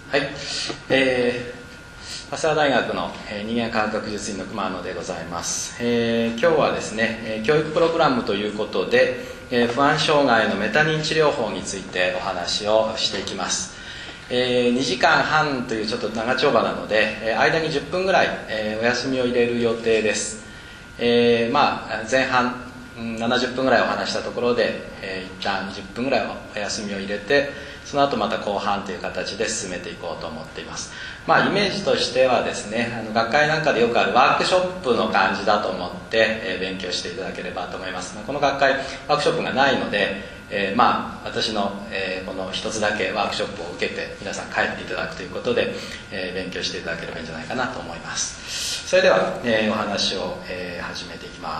はい、早稲田大学の人間科学学術院の熊野でございます。今日はですね、教育プログラムということで、不安障害のメタ認知療法についてお話をしていきます。2時間半というちょっと長丁場なので、間に10分ぐらい、お休みを入れる予定です。前半70分ぐらいお話したところで、一旦20分ぐらいお休みを入れて、その後また後半という形で進めていこうと思っています。イメージとしてはですね、学会なんかでよくあるワークショップの感じだと思って、勉強していただければと思います。この学会ワークショップがないので、私の、この一つだけワークショップを受けて皆さん帰っていただくということで、勉強していただければいいんじゃないかなと思います。それでは、お話を、始めていきます。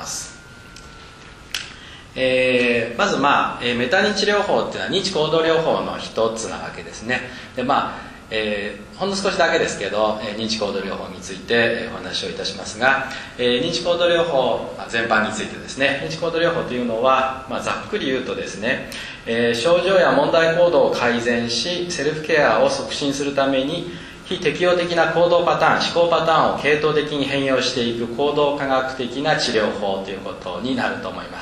まず、メタ認知療法っていうのは認知行動療法の一つなわけですね。でほんの少しだけですけど、認知行動療法について、お話をいたしますが、認知行動療法全般についてですね、認知行動療法というのは、ざっくり言うとですね、症状や問題行動を改善しセルフケアを促進するために非適応的な行動パターン、思考パターンを系統的に変容していく行動科学的な治療法ということになると思います。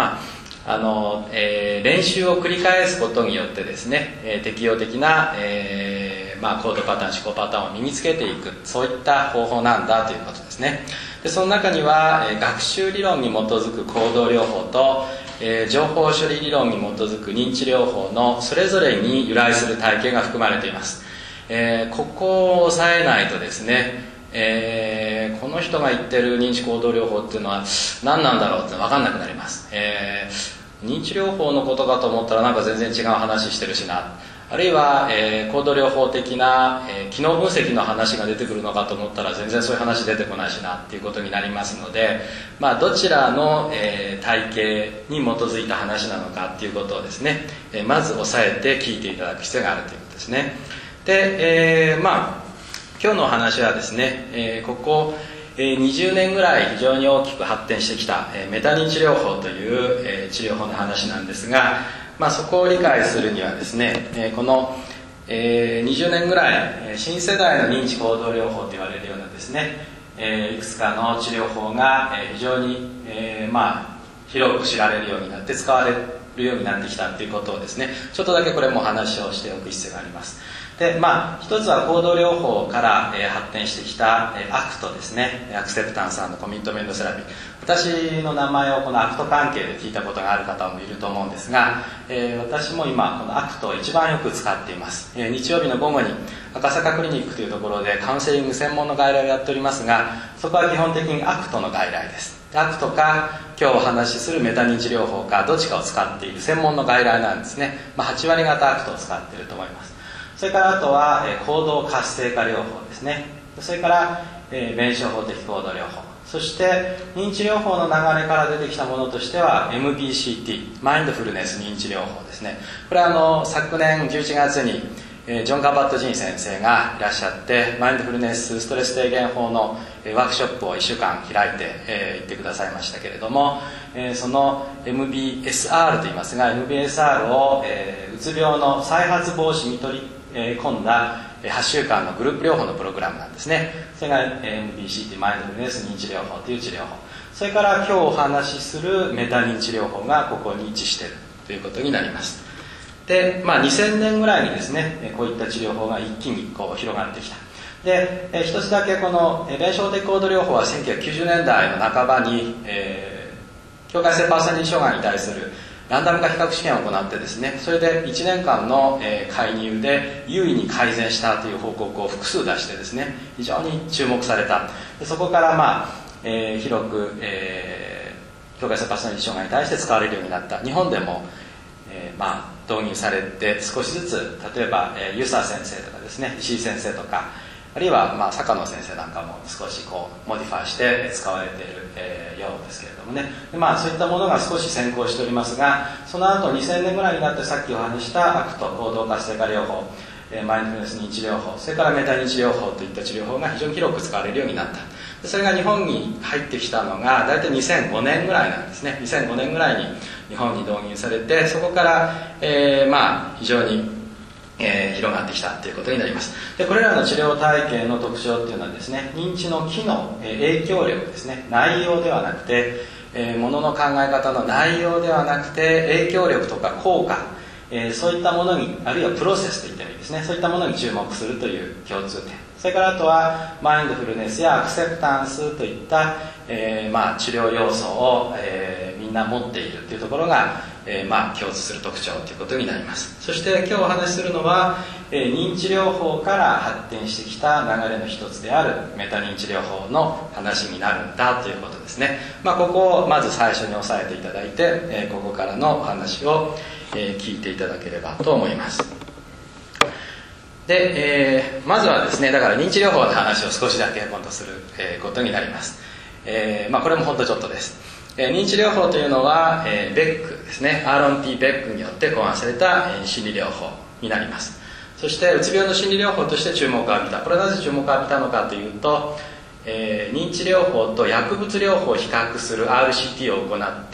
練習を繰り返すことによってですね、適応的な、行動パターン、思考パターンを身につけていく、そういった方法なんだということですね。でその中には、学習理論に基づく行動療法と、情報処理理論に基づく認知療法のそれぞれに由来する体系が含まれています。ここを押さえないとですね、この人が言ってる認知行動療法っていうのは何なんだろうって分かんなくなります。認知療法のことかと思ったらなんか全然違う話してるしな、あるいは、行動療法的な、機能分析の話が出てくるのかと思ったら全然そういう話出てこないしなっていうことになりますので、どちらの、体系に基づいた話なのかっていうことをですね、まず押さえて聞いていただく必要があるということですね。で、今日のお話はですね、ここ20年ぐらい非常に大きく発展してきたメタ認知療法という治療法の話なんですが、そこを理解するにはですね、この20年ぐらい新世代の認知行動療法と言われるようなですね、いくつかの治療法が非常に広く知られるようになって使われるようになってきたということをですね、ちょっとだけこれも話をしておく必要があります。で一つは行動療法から、発展してきた、アクトですね、アクセプタンス&コミットメントセラピー。私の名前をこのアクト関係で聞いたことがある方もいると思うんですが、私も今このアクトを一番よく使っています。日曜日の午後に赤坂クリニックというところでカウンセリング専門の外来をやっておりますが、そこは基本的にアクトの外来です。アクトか今日お話しするメタ認知療法かどっちかを使っている専門の外来なんですね。8割方アクトを使っていると思います。それからあとは行動活性化療法ですね。それから弁証法的行動療法、そして認知療法の流れから出てきたものとしては MBCT マインドフルネス認知療法ですね。これは昨年11月にジョン・カバット・ジン先生がいらっしゃってマインドフルネスストレス低減法のワークショップを1週間開いて行ってくださいましたけれども、その MBSR といいますが MBSR をうつ病の再発防止に取り込んだ8週間のグループ療法のプログラムなんですね。それが MBCT マインドフルネス認知療法という治療法、それから今日お話しするメタ認知療法がここに位置しているということになります。で、2000年ぐらいにですね、こういった治療法が一気に広がってきた。で、一つだけこの弁証的行動療法は1990年代の半ばに、境界性パーソナリティ障害に対するランダム化比較試験を行ってですね、それで1年間の介入で優位に改善したという報告を複数出してですね、非常に注目された。でそこから広く、境界性パーソナリティ障害に対して使われるようになった。日本でも導入されて少しずつ、例えば湯浅先生とかですね、石井先生とか、あるいは坂野先生なんかも少しモディファイして使われている、ようですけれどもね。でそういったものが少し先行しておりますが、その後2000年ぐらいになってさっきお話したアクト行動活性化療法、マインドフルネス認知療法、それからメタ認知療法といった治療法が非常に広く使われるようになった。でそれが日本に入ってきたのが大体2005年ぐらいなんですね。2005年ぐらいに日本に導入されて、そこから、非常に広がってきたということになります。でこれらの治療体系の特徴っていうのはですね、認知の機能、影響力ですね、内容ではなくて、ものの考え方の内容ではなくて影響力とか効果、そういったものに、あるいはプロセスといった意味ですね、そういったものに注目するという共通点、それからあとはマインドフルネスやアクセプタンスといった、治療要素を、みんな持っているというところが、共通する特徴ということになります。そして今日お話しするのは、認知療法から発展してきた流れの一つであるメタ認知療法の話になるんだということですね。ここをまず最初に押さえていただいて、ここからのお話を、聞いていただければと思います。で、まずはですね、だから認知療法の話を少しだけ今度する、ことになります。これも本当ちょっとです。認知療法というのは、ベックですね、アーロン・ T ・ベックによって考案された、心理療法になります。そしてうつ病の心理療法として注目を浴びた。これはなぜ注目を浴びたのかというと、認知療法と薬物療法を比較する RCT を行って、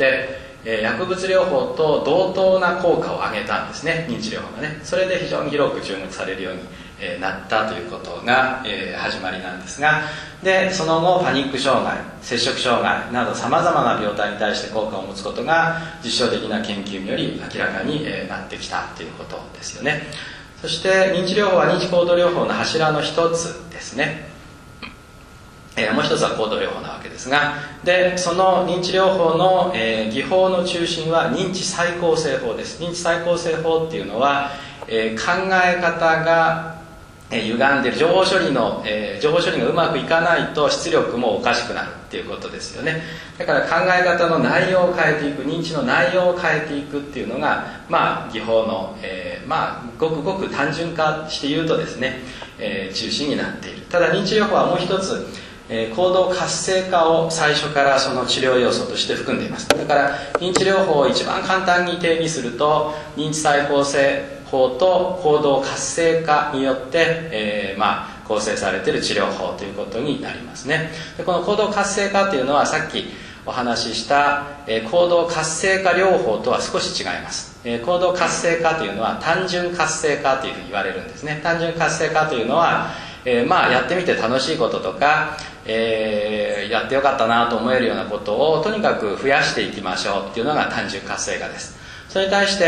薬物療法と同等な効果を上げたんですね、認知療法がね。それで非常に広く注目されるようになったということが始まりなんですが、でその後パニック障害、摂食障害などさまざまな病態に対して効果を持つことが実証的な研究により明らかになってきたということですよね。そして認知療法は認知行動療法の柱の一つですね。もう一つは行動療法なわけですが、でその認知療法の、技法の中心は認知再構成法です。認知再構成法っていうのは、考え方が歪んでいる、情報処理がうまくいかないと出力もおかしくなるっていうことですよね。だから考え方の内容を変えていく、認知の内容を変えていくっていうのが、技法の、ごくごく単純化して言うとですね、中心になっている。ただ認知療法はもう一つ行動活性化を最初からその治療要素として含んでいます。だから認知療法を一番簡単に定義すると、認知再構成法と行動活性化によって、構成されている治療法ということになりますね。でこの行動活性化というのはさっきお話しした、行動活性化療法とは少し違います。行動活性化というのは単純活性化というふうに言われるんですね。単純活性化というのは、やってみて楽しいこととか、やってよかったなと思えるようなことをとにかく増やしていきましょうっていうのが単純活性化です。それに対して、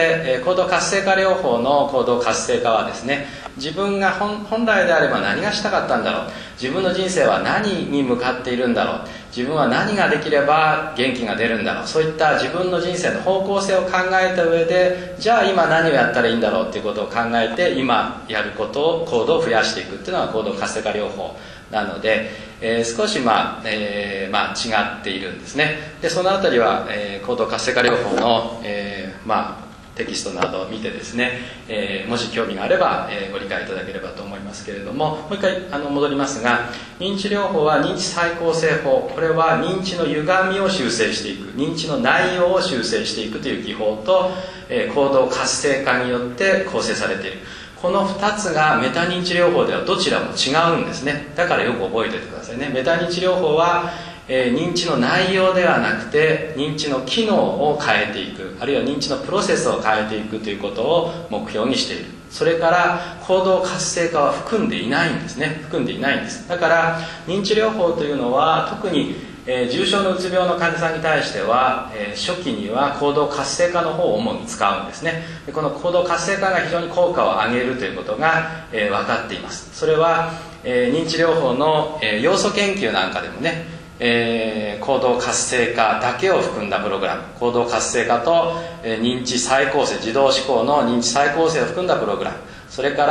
行動活性化療法の行動活性化はですね、自分が本来であれば何がしたかったんだろう、自分の人生は何に向かっているんだろう、自分は何ができれば元気が出るんだろう、そういった自分の人生の方向性を考えた上で、じゃあ今何をやったらいいんだろうっていうことを考えて、今やることを行動を増やしていくっていうのが行動活性化療法なので、少し違っているんですね。でそのあたりは、行動活性化療法の、テキストなどを見てですね、もし興味があれば、ご理解いただければと思いますけれども、もう一回戻りますが、認知療法は認知再構成法、これは認知の歪みを修正していく、認知の内容を修正していくという技法と、行動活性化によって構成されている。この2つがメタ認知療法ではどちらも違うんですね。だからよく覚えておいてくださいね。メタ認知療法は、認知の内容ではなくて認知の機能を変えていく、あるいは認知のプロセスを変えていくということを目標にしている。それから行動活性化は含んでいないんですね。含んでいないんです。だから認知療法というのは特に重症のうつ病の患者さんに対しては、初期には行動活性化の方を主に使うんですね。でこの行動活性化が非常に効果を上げるということが、分かっています。それは、認知療法の、要素研究なんかでもね、行動活性化だけを含んだプログラム、行動活性化と、認知再構成、自動思考の認知再構成を含んだプログラム、それから、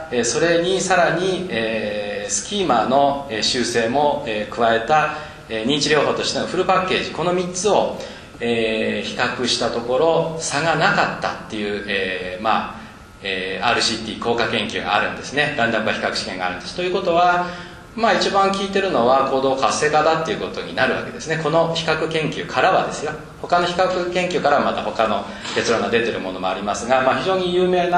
それにさらに、スキーマの修正も、加えた認知療法としてのフルパッケージ、この3つを、比較したところ差がなかったっていう、RCT 効果研究があるんですね。ランダム化比較試験があるんです。ということは、一番効いてるのは行動活性化だっていうことになるわけですね。この比較研究からはですよ。他の比較研究からはまた他の結論が出てるものもありますが、非常に有名な、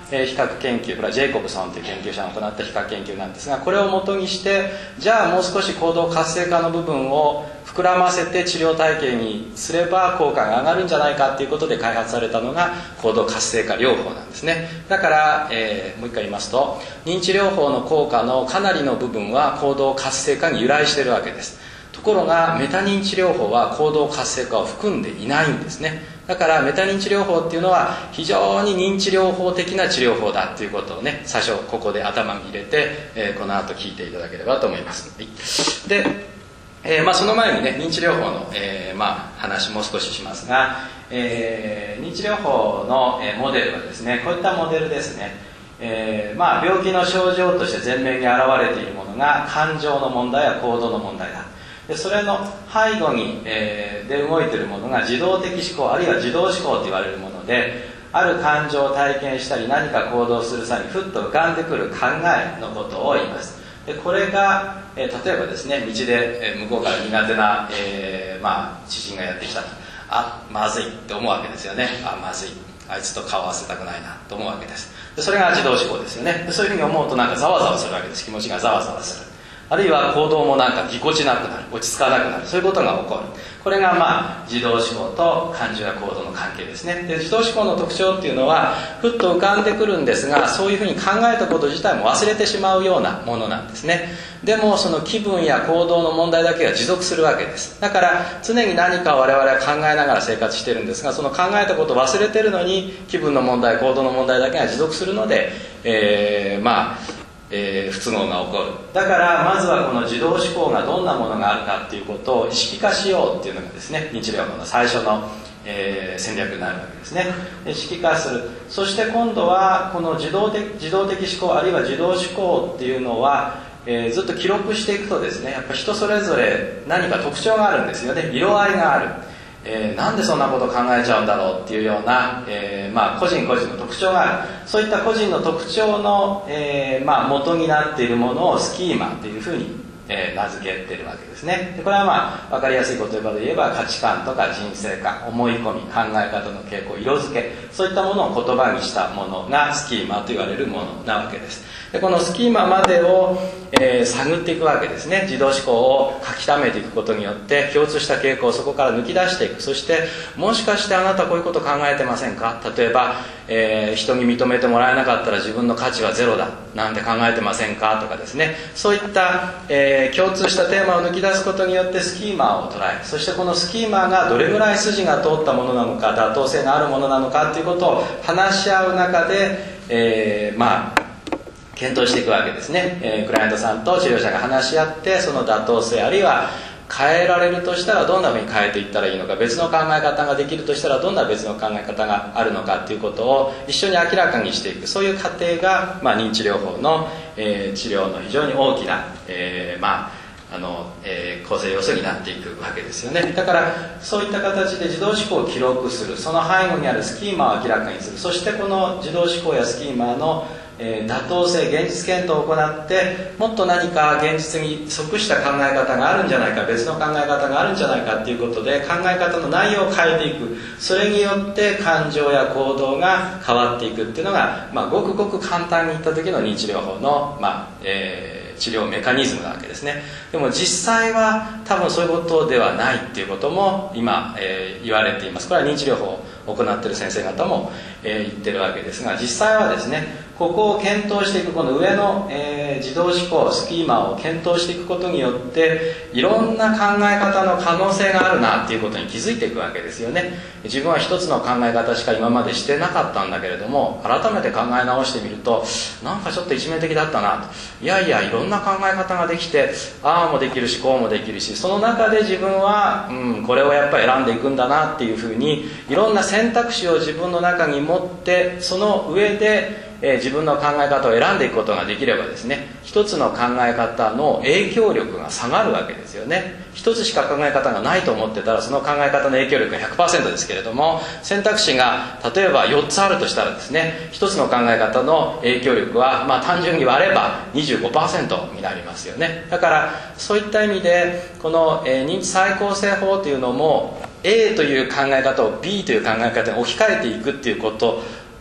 比較研究、これはジェイコブソンという研究者が行った比較研究なんですが、これを元にしてじゃあもう少し行動活性化の部分を膨らませて治療体系にすれば効果が上がるんじゃないかということで開発されたのが行動活性化療法なんですね。だから、もう一回言いますと、認知療法の効果のかなりの部分は行動活性化に由来しているわけです。ところがメタ認知療法は行動活性化を含んでいないんですね。だからメタ認知療法っていうのは非常に認知療法的な治療法だっていうことをね、最初ここで頭に入れて、この後聞いていただければと思います。でその前にね、認知療法の、話もう少ししますが、認知療法の、モデルはですね、こういったモデルですね。病気の症状として前面に現れているものが感情の問題や行動の問題だ。でそれの背後に、で動いているものが自動的思考あるいは自動思考と言われるもので、ある感情を体験したり何か行動する際にふっと浮かんでくる考えのことを言います。でこれが、例えばですね、道で、向こうから苦手な、知人がやってきたら、あ、まずいって思うわけですよね。あ、まずい、あいつと顔合わせたくないなと思うわけです。でそれが自動思考ですよね。でそういうふうに思うとなんかざわざわするわけです。気持ちがざわざわする。あるいは行動もなんかぎこちなくなる、落ち着かなくなる、そういうことが起こる。これが自動思考と感情や行動の関係ですね。で自動思考の特徴っていうのはふっと浮かんでくるんですが、そういうふうに考えたこと自体も忘れてしまうようなものなんですね。でもその気分や行動の問題だけが持続するわけです。だから常に何かを我々は考えながら生活してるんですが、その考えたことを忘れてるのに気分の問題、行動の問題だけが持続するので、不都合が起こる。だからまずはこの自動思考がどんなものがあるかっていうことを意識化しようっていうのがですね、認知療法の最初の、戦略になるわけですね。意識化する。そして今度はこの自動的思考あるいは自動思考っていうのは、ずっと記録していくとですね、やっぱ人それぞれ何か特徴があるんですよね。色合いがある。なんでそんなことを考えちゃうんだろうっていうような、個人個人の特徴がある。そういった個人の特徴の、元になっているものをスキーマというふうに、名付けているわけですね。でこれは分かりやすい言葉で言えば価値観とか人生観、思い込み、考え方の傾向、色付け、そういったものを言葉にしたものがスキーマと言われるものなわけです。でこのスキーマまでを、探っていくわけですね。自動思考を書き溜めていくことによって共通した傾向をそこから抜き出していく。そしてもしかしてあなたこういうこと考えてませんか。例えば、人に認めてもらえなかったら自分の価値はゼロだなんて考えてませんかとかですね、そういった、共通したテーマを抜き出すことによってスキーマを捉え、そしてこのスキーマがどれぐらい筋が通ったものなのか、妥当性のあるものなのかということを話し合う中で、検討していくわけですね。クライアントさんと治療者が話し合って、その妥当性あるいは変えられるとしたらどんなふうに変えていったらいいのか、別の考え方ができるとしたらどんな別の考え方があるのかということを一緒に明らかにしていく、そういう過程が、認知療法の、治療の非常に大きな、構成要素になっていくわけですよね。だからそういった形で自動思考を記録する、その背後にあるスキーマを明らかにする、そしてこの自動思考やスキーマの妥当性、現実検討を行って、もっと何か現実に即した考え方があるんじゃないか、別の考え方があるんじゃないかということで考え方の内容を変えていく。それによって感情や行動が変わっていくっていうのが、ごくごく簡単に言った時の認知療法の、治療メカニズムなわけですね。でも実際は多分そういうことではないっていうことも今、言われています。これは認知療法を行っている先生方も、言ってるわけですが、実際はですね、ここを検討していく、この上の、自動思考スキーマを検討していくことによっていろんな考え方の可能性があるなっていうことに気づいていくわけですよね。自分は一つの考え方しか今までしてなかったんだけれども、改めて考え直してみるとなんかちょっと一面的だったなと、いやいろんな考え方ができて、ああもできるしこうもできるし、その中で自分は、これをやっぱり選んでいくんだなっていうふうにいろんな選択肢を自分の中に持って、その上で自分の考え方を選んでいくことができればですね、一つの考え方の影響力が下がるわけですよね。一つしか考え方がないと思ってたらその考え方の影響力が 100% ですけれども、選択肢が例えば4つあるとしたらですね、一つの考え方の影響力は、単純に割れば 25% になりますよね。だからそういった意味でこの、認知再構成法というのも A という考え方を B という考え方に置き換えていくっていうこと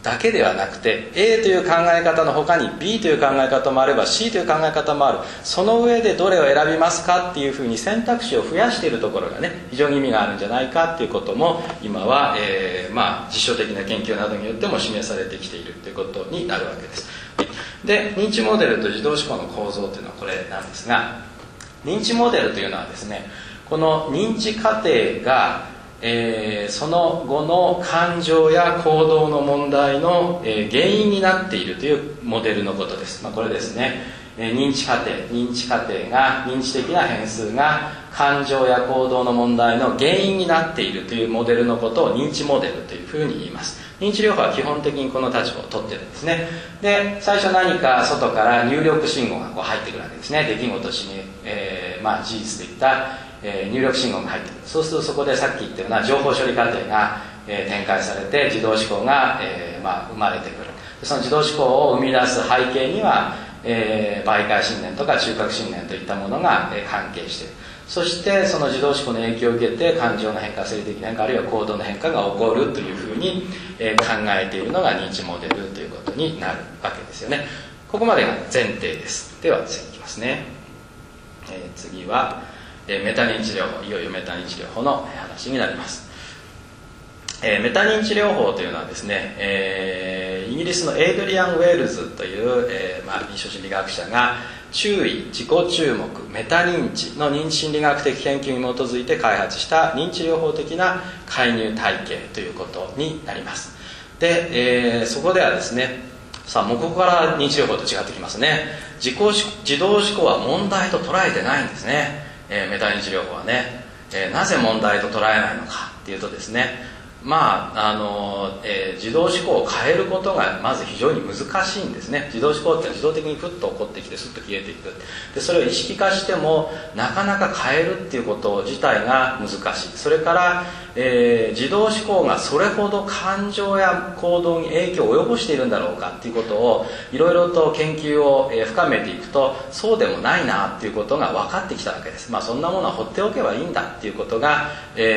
だけではなくて A という考え方の他に B という考え方もあれば C という考え方もある。その上でどれを選びますかっていうふうに選択肢を増やしているところがね、非常に意味があるんじゃないかっていうことも今は、実証的な研究などによっても示されてきているということになるわけです。で、認知モデルと自動思考の構造というのはこれなんですが、認知モデルというのはですね、この認知過程がその後の感情や行動の問題の、原因になっているというモデルのことです。これですね、認知過程が、認知的な変数が感情や行動の問題の原因になっているというモデルのことを認知モデルというふうに言います。認知療法は基本的にこの立場をとってるんですね。で、最初何か外から入力信号がこう入ってくるわけですね。出来事、事実といった入力信号が入ってくる。そうするとそこでさっき言ったような情報処理過程が展開されて自動思考が生まれてくる。その自動思考を生み出す背景には媒介信念とか中核信念といったものが関係している。そしてその自動思考の影響を受けて感情の変化、生理的変化、あるいは行動の変化が起こるというふうに考えているのが認知モデルということになるわけですよね。ここまでが前提です。では次いきますね。次はメタ認知療法、いよいよメタ認知療法の話になります。メタ認知療法というのはですね、イギリスのエイドリアン・ウェールズという、臨床心理学者が注意、自己注目、メタ認知の認知心理学的研究に基づいて開発した認知療法的な介入体系ということになります。で、そこではですね、さあもうここから認知療法と違ってきますね。自動思考は問題と捉えてないんですね。メタ認知療法はね、なぜ問題と捉えないのかっていうとですね、自動思考を変えることがまず非常に難しいんですね。自動思考って自動的にふっと起こってきてスッと消えていく。でそれを意識化してもなかなか変えるっていうこと自体が難しい。それから、自動思考がそれほど感情や行動に影響を及ぼしているんだろうかっていうことをいろいろと研究を深めていくとそうでもないなっていうことが分かってきたわけです。そんなものは放っておけばいいんだっていうことが、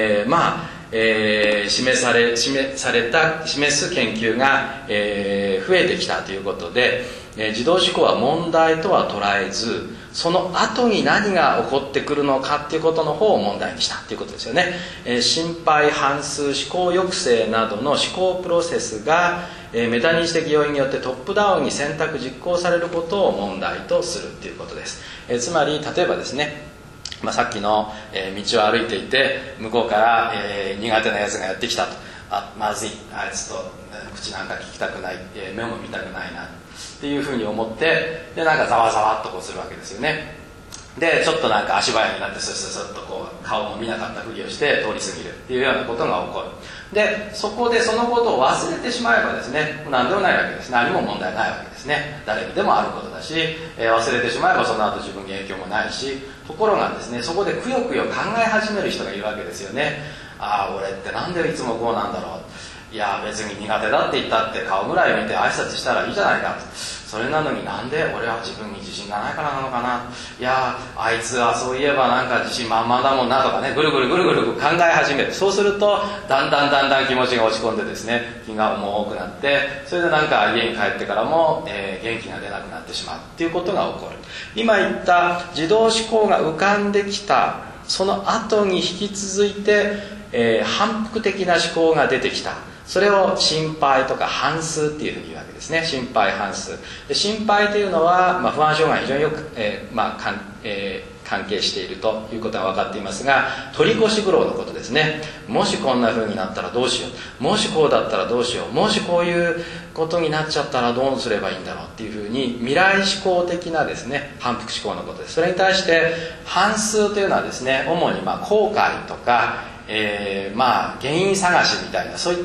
示す研究が、増えてきたということで、自動思考は問題とは捉えずその後に何が起こってくるのかっていうことの方を問題にしたということですよね。心配、反数、思考抑制などの思考プロセスがメタ認知的要因によってトップダウンに選択実行されることを問題とするということです。つまり例えばですね、さっきの道を歩いていて向こうから苦手なやつがやってきたと、まずい、あいつと口なんか聞きたくない、目も見たくないなっていうふうに思ってでなんかざわざわっとこうするわけですよね。でちょっとなんか足早になってスッスッスッとこう顔も見なかったふりをして通り過ぎるっていうようなことが起こる。でそこでそのことを忘れてしまえばですね何でもないわけです。何も問題ないわけですね。誰にでもあることだし、忘れてしまえばその後自分に影響もないし、ところがですねそこでくよくよ考え始める人がいるわけですよね。ああ俺ってなんでいつもこうなんだろう、いや別に苦手だって言ったって顔ぐらい見て挨拶したらいいじゃないかと、それなのになんで俺は自分に自信がないからなのかな、いやあいつはそういえばなんか自信満々だもんなとかね、ぐるぐる考え始める。そうするとだんだん気持ちが落ち込んでですね気が重くなって、それでなんか家に帰ってからも、元気が出なくなってしまうっていうことが起こる。今言った自動思考が浮かんできたその後に引き続いて、反復的な思考が出てきた。それを心配とか反数っていうふうに言うわけですね。心配反数で、心配というのは、不安障害非常によく、関係しているということが分かっていますが、取り越し苦労のことですね。もしこんなふうになったらどうしよう、もしこうだったらどうしよう、もしこういうことになっちゃったらどうすればいいんだろうっていうふうに未来思考的なですね反復思考のことです。それに対して反数というのはですね主に後悔とか原因探しみたいなそういった、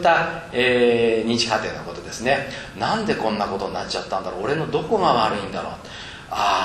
認知過程のことですね。なんでこんなことになっちゃったんだろう、俺のどこが悪いんだろう、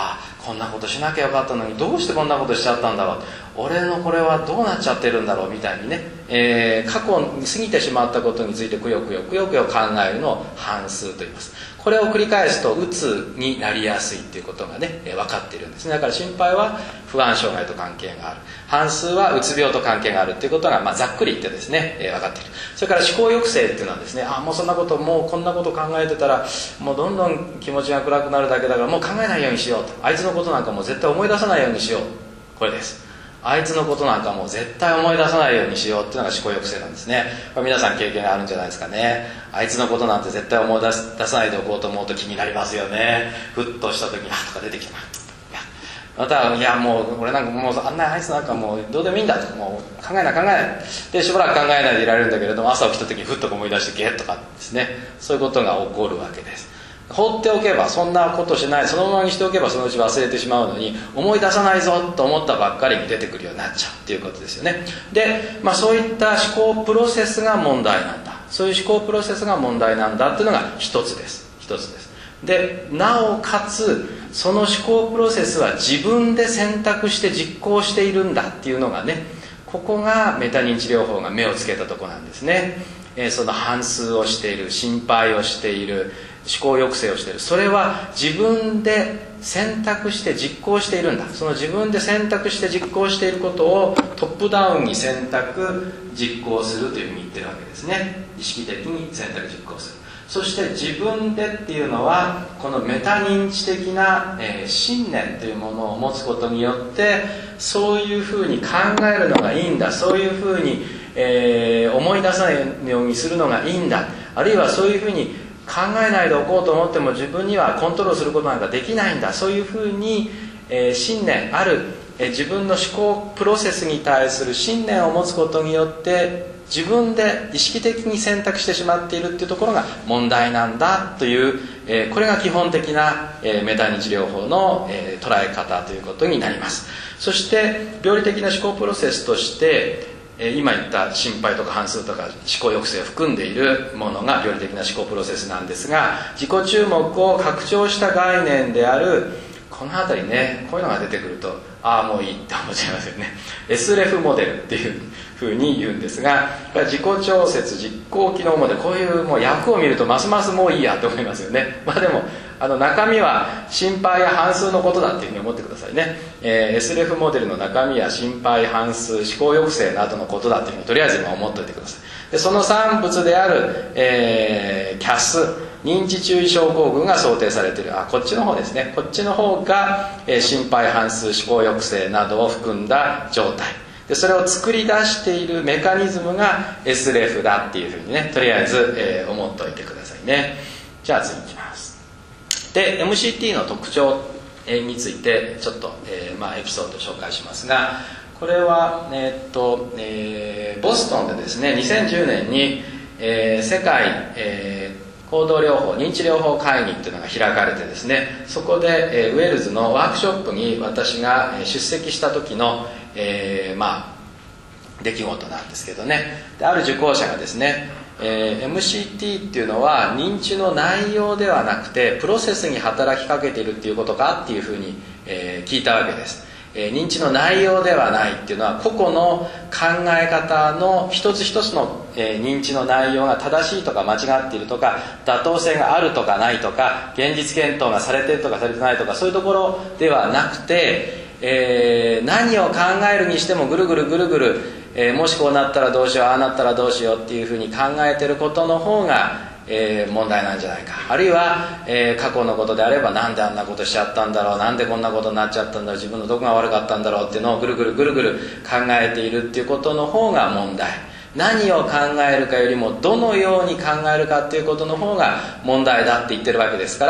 こんなことしなきゃよかったのにどうしてこんなことしちゃったんだろう、俺のこれはどうなっちゃってるんだろうみたいにね、過去に過ぎてしまったことについてくよくよ考えるのを反数と言います。これを繰り返すとうつになりやすいっていうことがね、分かっているんですね。だから心配は不安障害と関係がある、反数はうつ病と関係があるっていうことが、ざっくり言ってですね、分かっている。それから思考抑制っていうのはですね、もうそんなこと、もうこんなこと考えてたらもうどんどん気持ちが暗くなるだけだからもう考えないようにしようと、あいつのことなんかもう絶対思い出さないようにしよう、これです。あいつのことなんかもう絶対思い出さないようにしようっていうのが思考抑制なんですね。これ皆さん経験があるんじゃないですかね。あいつのことなんて絶対思い出さないでおこうと思うと気になりますよね。ふっとした時にとか出てきてまたもう俺なんかもうあいつなんかもうどうでもいいんだと、もう考えないでしばらく考えないでいられるんだけれども、朝起きた時にふっと思い出してゲッとかですね、そういうことが起こるわけです。放っておけばそんなことしない、そのままにしておけばそのうち忘れてしまうのに、思い出さないぞと思ったばっかりに出てくるようになっちゃうっていうことですよね。で、そういった思考プロセスが問題なんだ、そういう思考プロセスが問題なんだっていうのが一つです。で、なおかつその思考プロセスは自分で選択して実行しているんだっていうのがね、ここがメタ認知療法が目をつけたところなんですね。その反数をしている、心配をしている、思考抑制をしている、それは自分で選択して実行しているんだ。その自分で選択して実行していることをトップダウンに選択実行するというふうに言ってるわけですね。意識的に選択実行する。そして自分でっていうのはこのメタ認知的な、信念というものを持つことによって、そういうふうに考えるのがいいんだ、そういうふうに、思い出さないようにするのがいいんだ、あるいはそういうふうに考えないでおこうと思っても自分にはコントロールすることなんかできないんだ、そういうふうに、信念ある、自分の思考プロセスに対する信念を持つことによって自分で意識的に選択してしまっているっていうところが問題なんだという、これが基本的な、メタ認知療法の、捉え方ということになります。そして病理的な思考プロセスとして今言った心配とか反数とか思考抑制を含んでいるものが病理的な思考プロセスなんですが、自己注目を拡張した概念であるこの辺りね、こういうのが出てくるともういいって思っちゃいますよね。 SRF モデルっていうふうに言うんですが、これは自己調節実行機能モデル、こういうもう役を見るとますますもういいやと思いますよね。でも中身は心配や反数のことだっていうふうに思ってくださいね。SRF モデルの中身は心配、反数、思考抑制などのことだっていうふうにとりあえず今思っておいてください。でその産物である、CAS認知注意症候群が想定されている、こっちの方ですね。こっちの方が、心配、反数、思考抑制などを含んだ状態で、それを作り出しているメカニズムが SRF だっていうふうにね、とりあえず、思っておいてくださいね。じゃあ次いきます。で MCT の特徴についてちょっと、エピソードを紹介しますが、これは、ボストンでですね、2010年に、世界、行動療法認知療法会議っていうのが開かれてですね、そこで、ウェールズのワークショップに私が出席した時の、出来事なんですけどね。である受講者がですね、MCT っていうのは認知の内容ではなくてプロセスに働きかけているっていうことかっていうふうに、聞いたわけです。認知の内容ではないっていうのは個々の考え方の一つ一つの、認知の内容が正しいとか間違っているとか妥当性があるとかないとか現実検討がされているとかされてないとか、そういうところではなくて、何を考えるにしてもぐるぐる、もしこうなったらどうしよう、ああなったらどうしようっていうふうに考えてることの方が、問題なんじゃないか。あるいは、過去のことであればなんであんなことしちゃったんだろう、なんでこんなことになっちゃったんだろう、自分のどこが悪かったんだろうっていうのをぐるぐる考えているっていうことの方が問題。何を考えるかよりもどのように考えるかっていうことの方が問題だって言ってるわけですから、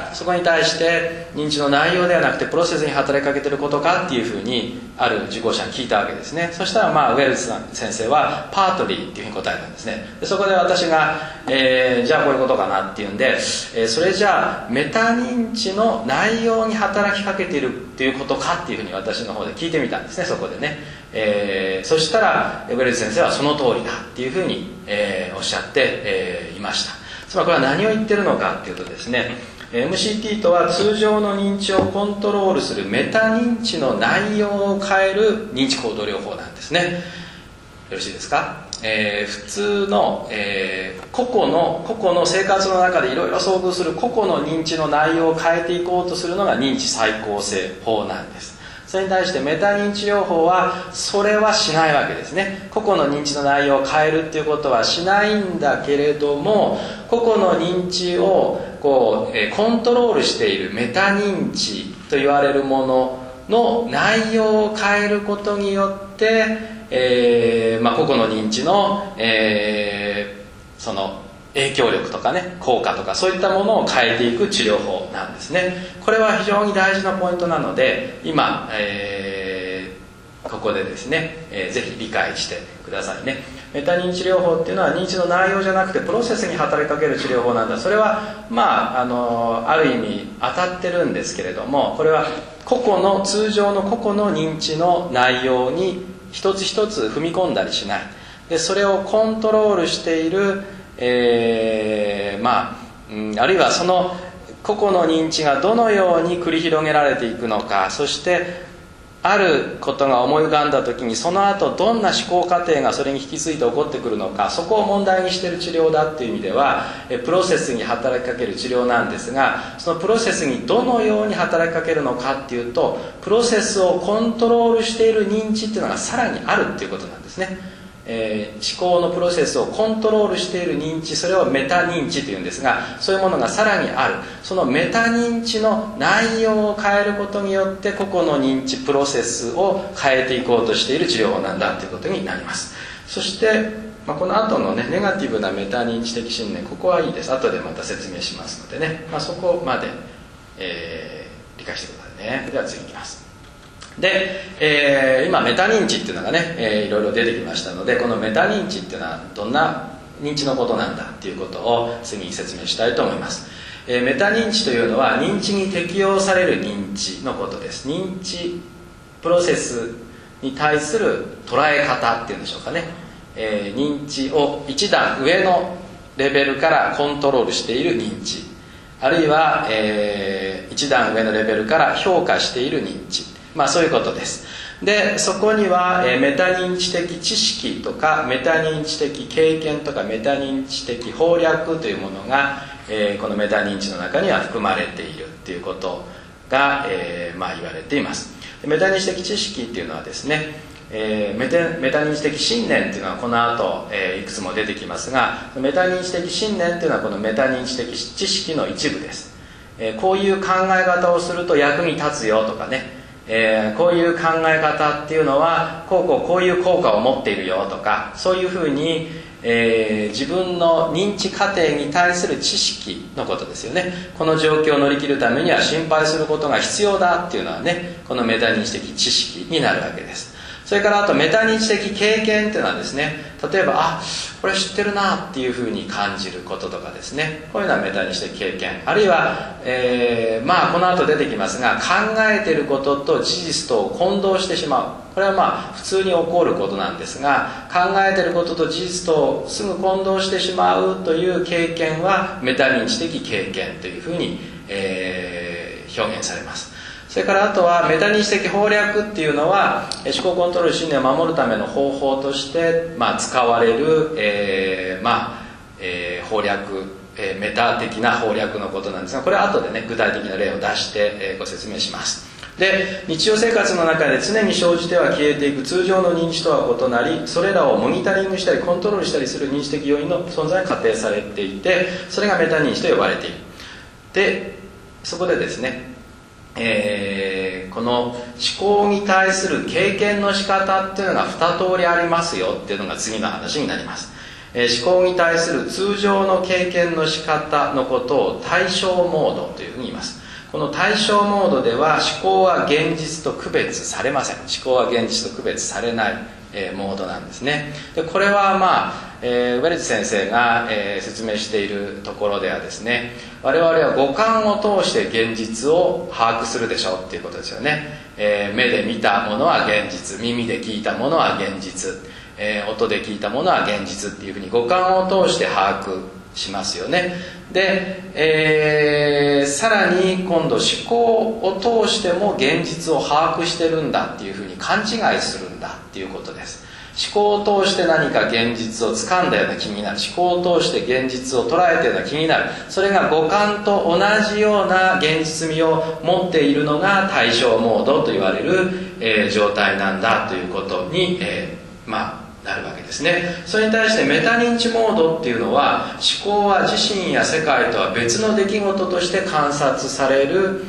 そこに対して認知の内容ではなくてプロセスに働きかけてることかっていうふうにある受講者に聞いたわけですね。そしたらウェルズ先生はパートリーっていうふうに答えたんですね。でそこで私が、じゃあこういうことかなっていうんで、それじゃあメタ認知の内容に働きかけているっていうことかっていうふうに私の方で聞いてみたんですね、そこでね。そしたらウェルズ先生はその通りだっていうふうに、おっしゃって、いました。つまりこれは何を言ってるのかっていうとですね、 MCT とは通常の認知をコントロールするメタ認知の内容を変える認知行動療法なんですね。よろしいですか？普通の、個々の生活の中でいろいろ遭遇する個々の認知の内容を変えていこうとするのが認知再構成法なんです。それに対してメタ認知療法はそれはしないわけですね。個々の認知の内容を変えるっていうことはしないんだけれども、個々の認知をコントロールしているメタ認知と言われるものの内容を変えることによって、個々の認知の、その影響力とかね、効果とかそういったものを変えていく治療法なんですね。これは非常に大事なポイントなので、今、ここでですね、ぜひ理解してくださいね。メタ認知療法っていうのは認知の内容じゃなくてプロセスに働きかける治療法なんだ。それはある意味当たってるんですけれども、これは通常の個々の認知の内容に一つ一つ踏み込んだりしないで、それをコントロールしている、あるいはその個々の認知がどのように繰り広げられていくのか、そしてあることが思い浮かんだ時にその後どんな思考過程がそれに引き継いで起こってくるのか、そこを問題にしている治療だっていう意味ではプロセスに働きかける治療なんですが、そのプロセスにどのように働きかけるのかっていうと、プロセスをコントロールしている認知っていうのがさらにあるっていうことなんですね。思考のプロセスをコントロールしている認知、それをメタ認知というんですが、そういうものがさらにある。そのメタ認知の内容を変えることによって個々の認知プロセスを変えていこうとしている治療法なんだということになります。そして、この後のね、ネガティブなメタ認知的信念、ここはいいです。後でまた説明しますのでね、そこまで、理解してくださいね。では次いきます。で、今メタ認知っていうのがね、いろいろ出てきましたので、このメタ認知っていうのはどんな認知のことなんだっていうことを次に説明したいと思います。メタ認知というのは認知に適用される認知のことです。認知プロセスに対する捉え方っていうんでしょうかね、認知を一段上のレベルからコントロールしている認知、あるいは、一段上のレベルから評価している認知、そういうことです。でそこには、メタ認知的知識とかメタ認知的経験とかメタ認知的法略というものが、このメタ認知の中には含まれているということが、言われています。メタ認知的知識っていうのはですね、メタ認知的信念っていうのはこの後、いくつも出てきますが、メタ認知的信念っていうのはこのメタ認知的知識の一部です。こういう考え方をすると役に立つよとかね、こういう考え方っていうのはこういう効果を持っているよとか、そういうふうに、自分の認知過程に対する知識のことですよね。この状況を乗り切るためには心配することが必要だっていうのはね、このメタ認知的知識になるわけです。それからあとメタ認知的経験っていうのはですね、例えばこれ知ってるなっていうふうに感じることとかですね、こういうのはメタ認知的経験、あるいは、この後出てきますが、考えていることと事実と混同してしまう。これは普通に起こることなんですが、考えていることと事実とすぐ混同してしまうという経験はメタ認知的経験というふうに、表現されます。それからあとはメタ認知的法略っていうのは思考コントロール信念を守るための方法として、使われる、法略、メタ的な法略のことなんですが、これは後でね具体的な例を出して、ご説明します。で、日常生活の中で常に生じては消えていく通常の認知とは異なり、それらをモニタリングしたりコントロールしたりする認知的要因の存在が仮定されていて、それがメタ認知と呼ばれている。で、そこでですね、この思考に対する経験の仕方っていうのが2通りありますよっていうのが次の話になります。思考に対する通常の経験の仕方のことを対象モードというふうに言います。この対象モードでは思考は現実と区別されません。思考は現実と区別されない、モードなんですね。でこれはウェルズ先生が、説明しているところではですね、我々は五感を通して現実を把握するでしょうっていうことですよね。目で見たものは現実、耳で聞いたものは現実、音で聞いたものは現実っていうふうに五感を通して把握しますよね。で、さらに今度思考を通しても現実を把握してるんだっていうふうに勘違いするんだっていうことです。思考を通して何か現実を掴んだような気になる、思考を通して現実を捉えたような気になる、それが五感と同じような現実味を持っているのが対象モードと言われる、状態なんだということに、なるわけですね。それに対してメタ認知モードっていうのは、思考は自身や世界とは別の出来事として観察される、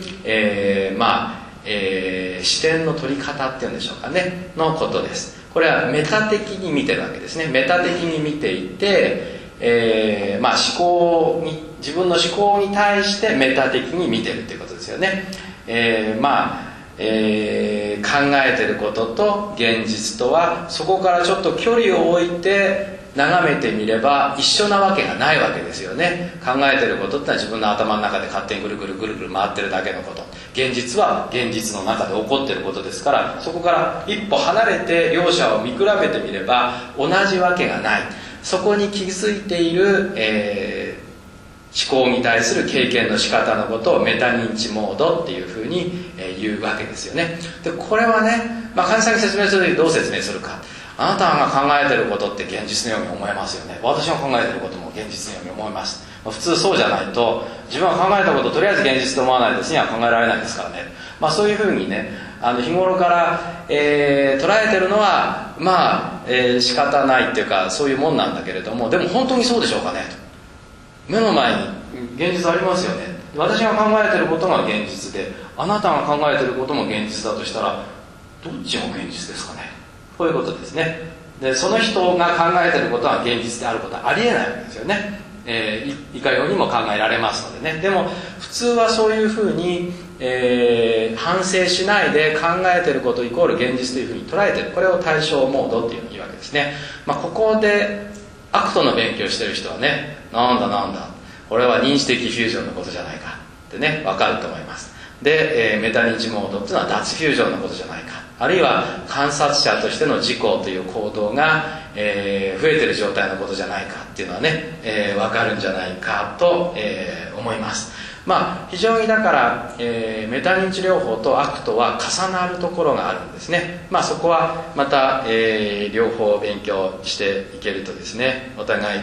視点の取り方っていうんでしょうかね、のことです。これはメタ的に見てるわけですね。メタ的に見ていて、思考に、自分の思考に対してメタ的に見てるっていうことですよね。考えてることと現実とはそこからちょっと距離を置いて眺めてみれば一緒なわけがないわけですよね。考えてることってのは自分の頭の中で勝手にぐるぐる回ってるだけのこと、現実は現実の中で起こってることですから、そこから一歩離れて両者を見比べてみれば同じわけがない。そこに気づいている、思考に対する経験の仕方のことをメタ認知モードっていうふうに言うわけですよね。でこれはね、患者さんに説明するときどう説明するか。あなたが考えてることって現実のように思えますよね。私が考えてることも現実のように思います。普通そうじゃないと、自分が考えたことをとりあえず現実と思わないとには考えられないですからね。そういうふうにね、日頃から、捉えてるのは仕方ないっていうかそういうもんなんだけれども、でも本当にそうでしょうかねと。目の前に現実ありますよね。私が考えてることが現実で、あなたが考えてることも現実だとしたらどっちも現実ですかね。こういうことですね。でその人が考えてることは現実であることはありえないわけですよね。いかようにも考えられますのでね。でも普通はそういうふうに、反省しないで考えてることイコール現実というふうに捉えてる。これを対象モードっていうふうに言うわけですね。ここでアクトの勉強してる人はね、なんだこれは認知的フュージョンのことじゃないかってね、分かると思います。で、メタ認知モードっていうのは脱フュージョンのことじゃないか、あるいは観察者としての自己という行動が、増えてる状態のことじゃないかっていうのはね、分かるんじゃないかと、思います。非常にだから、メタ認知療法とアクトは重なるところがあるんですね。そこはまた、両方勉強していけるとですね、お互い、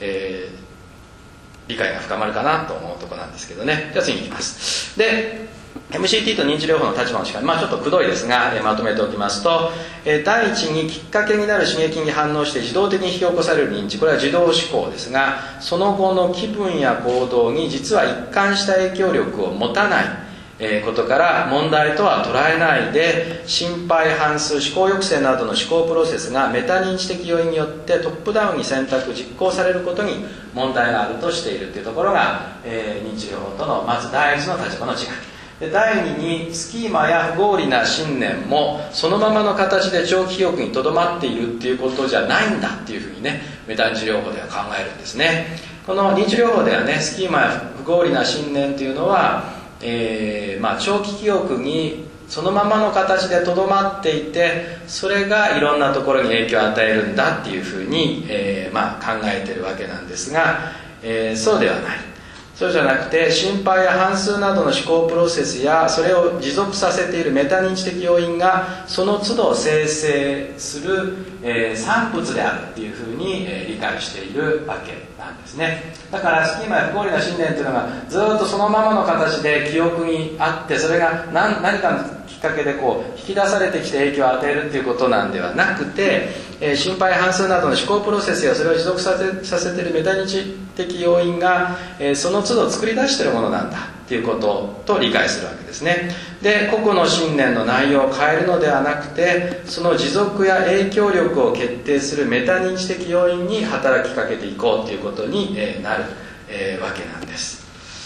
理解が深まるかなと思うところなんですけどね。じゃあ次に行きます。で MCT と認知療法の立場の違い、ちょっとくどいですが、まとめておきますと、第一にきっかけになる刺激に反応して自動的に引き起こされる認知、これは受動思考ですが、その後の気分や行動に実は一貫した影響力を持たないことから問題とは捉えないで、心配反数、思考抑制などの思考プロセスがメタ認知的要因によってトップダウンに選択実行されることに問題があるとしているというところが、認知療法とのまず第一の立場の違いで、第二にスキーマや不合理な信念もそのままの形で長期記憶にとどまっているっていうことじゃないんだっていうふうにね、メタ認知療法では考えるんですね。この認知療法ではね、スキーマや不合理な信念というのは長期記憶にそのままの形でとどまっていて、それがいろんなところに影響を与えるんだっていうふうに、考えてるわけなんですが、そうではない。そうじゃなくて、心配や反数などの思考プロセスやそれを持続させているメタ認知的要因がその都度生成する、産物であるっていうふうに、理解しているわけなんですね。だからスキーマや不合理な信念っていうのがずっとそのままの形で記憶にあって、それが何かのきっかけで引き出されてきて影響を与えるっていうことなんではなくて、心配反数などの思考プロセスやそれを持続させているメタ認知的要因が、その都度作り出しているものなんだっていうことと理解するわけですね。で、個々の信念の内容を変えるのではなくて、その持続や影響力を決定するメタ認知的要因に働きかけていこうということになるわけなんです。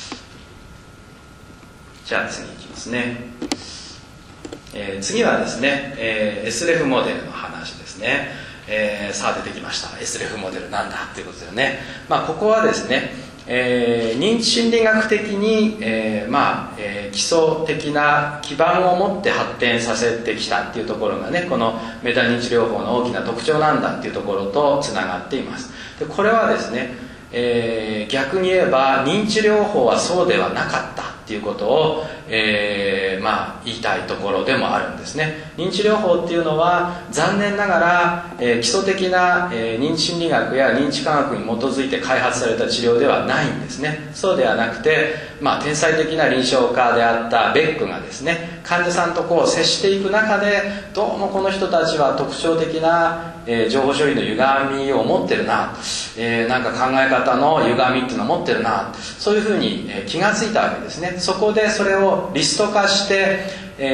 じゃあ次いきますね。次はですね、SREF モデルの話ですね。さあ出てきました。SREF モデルなんだっていうことですよね。ここはですね、認知心理学的に、基礎的な基盤を持って発展させてきたっていうところがね、このメタ認知療法の大きな特徴なんだっていうところとつながっています。でこれはですね、 逆に言えば認知療法はそうではなかったっていうことを、言いたいところでもあるんですね。認知療法っていうのは残念ながら、基礎的な、認知心理学や認知科学に基づいて開発された治療ではないんですね。そうではなくて、天才的な臨床家であったベックがですね、患者さんと接していく中で、どうもこの人たちは特徴的な、情報処理の歪みを持ってるな、なんか考え方の歪みっていうのを持ってるな、そういうふうに気がついたわけですね。そこでそれをリスト化して、